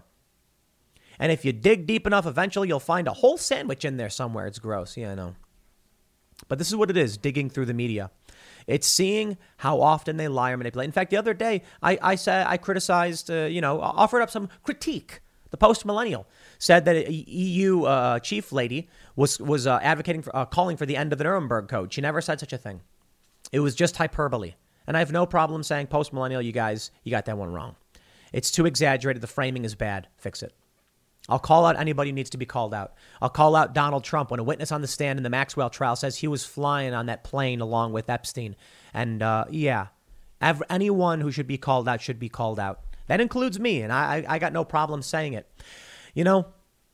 And if you dig deep enough, eventually you'll find a whole sandwich in there somewhere. It's gross. Yeah, I know. But this is what it is, digging through the media. It's seeing how often they lie or manipulate. In fact, the other day, I, I said I criticized, uh, you know, offered up some critique. The Post-Millennial said that E U uh, chief lady was was uh, advocating for, uh, calling for the end of the Nuremberg Code. She never said such a thing. It was just hyperbole. And I have no problem saying, Post-Millennial, you guys, you got that one wrong. It's too exaggerated. The framing is bad. Fix it. I'll call out anybody who needs to be called out. I'll call out Donald Trump when a witness on the stand in the Maxwell trial says he was flying on that plane along with Epstein. And uh, yeah, ev- anyone who should be called out should be called out. That includes me, and I, I got no problem saying it. You know,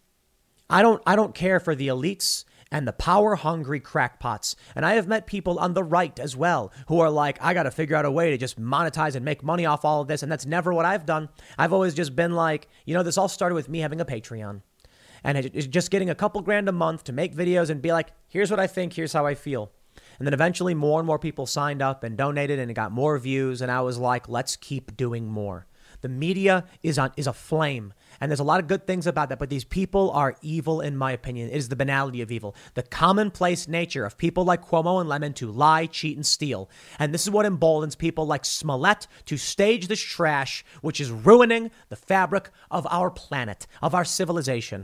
I don't I don't care for the elites and the power-hungry crackpots. And I have met people on the right as well who are like, I got to figure out a way to just monetize and make money off all of this. And that's never what I've done. I've always just been like, you know, this all started with me having a Patreon. And it's just getting a couple grand a month to make videos and be like, here's what I think, here's how I feel. And then eventually more and more people signed up and donated and it got more views. And I was like, let's keep doing more. The media is on is a flame. And there's a lot of good things about that. But these people are evil, in my opinion. It is the banality of evil. The commonplace nature of people like Cuomo and Lemon to lie, cheat, and steal. And this is what emboldens people like Smollett to stage this trash, which is ruining the fabric of our planet, of our civilization.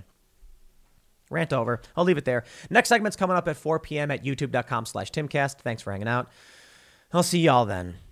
Rant over. I'll leave it there. Next segment's coming up at four p.m. at youtube.com slash Timcast. Thanks for hanging out. I'll see y'all then.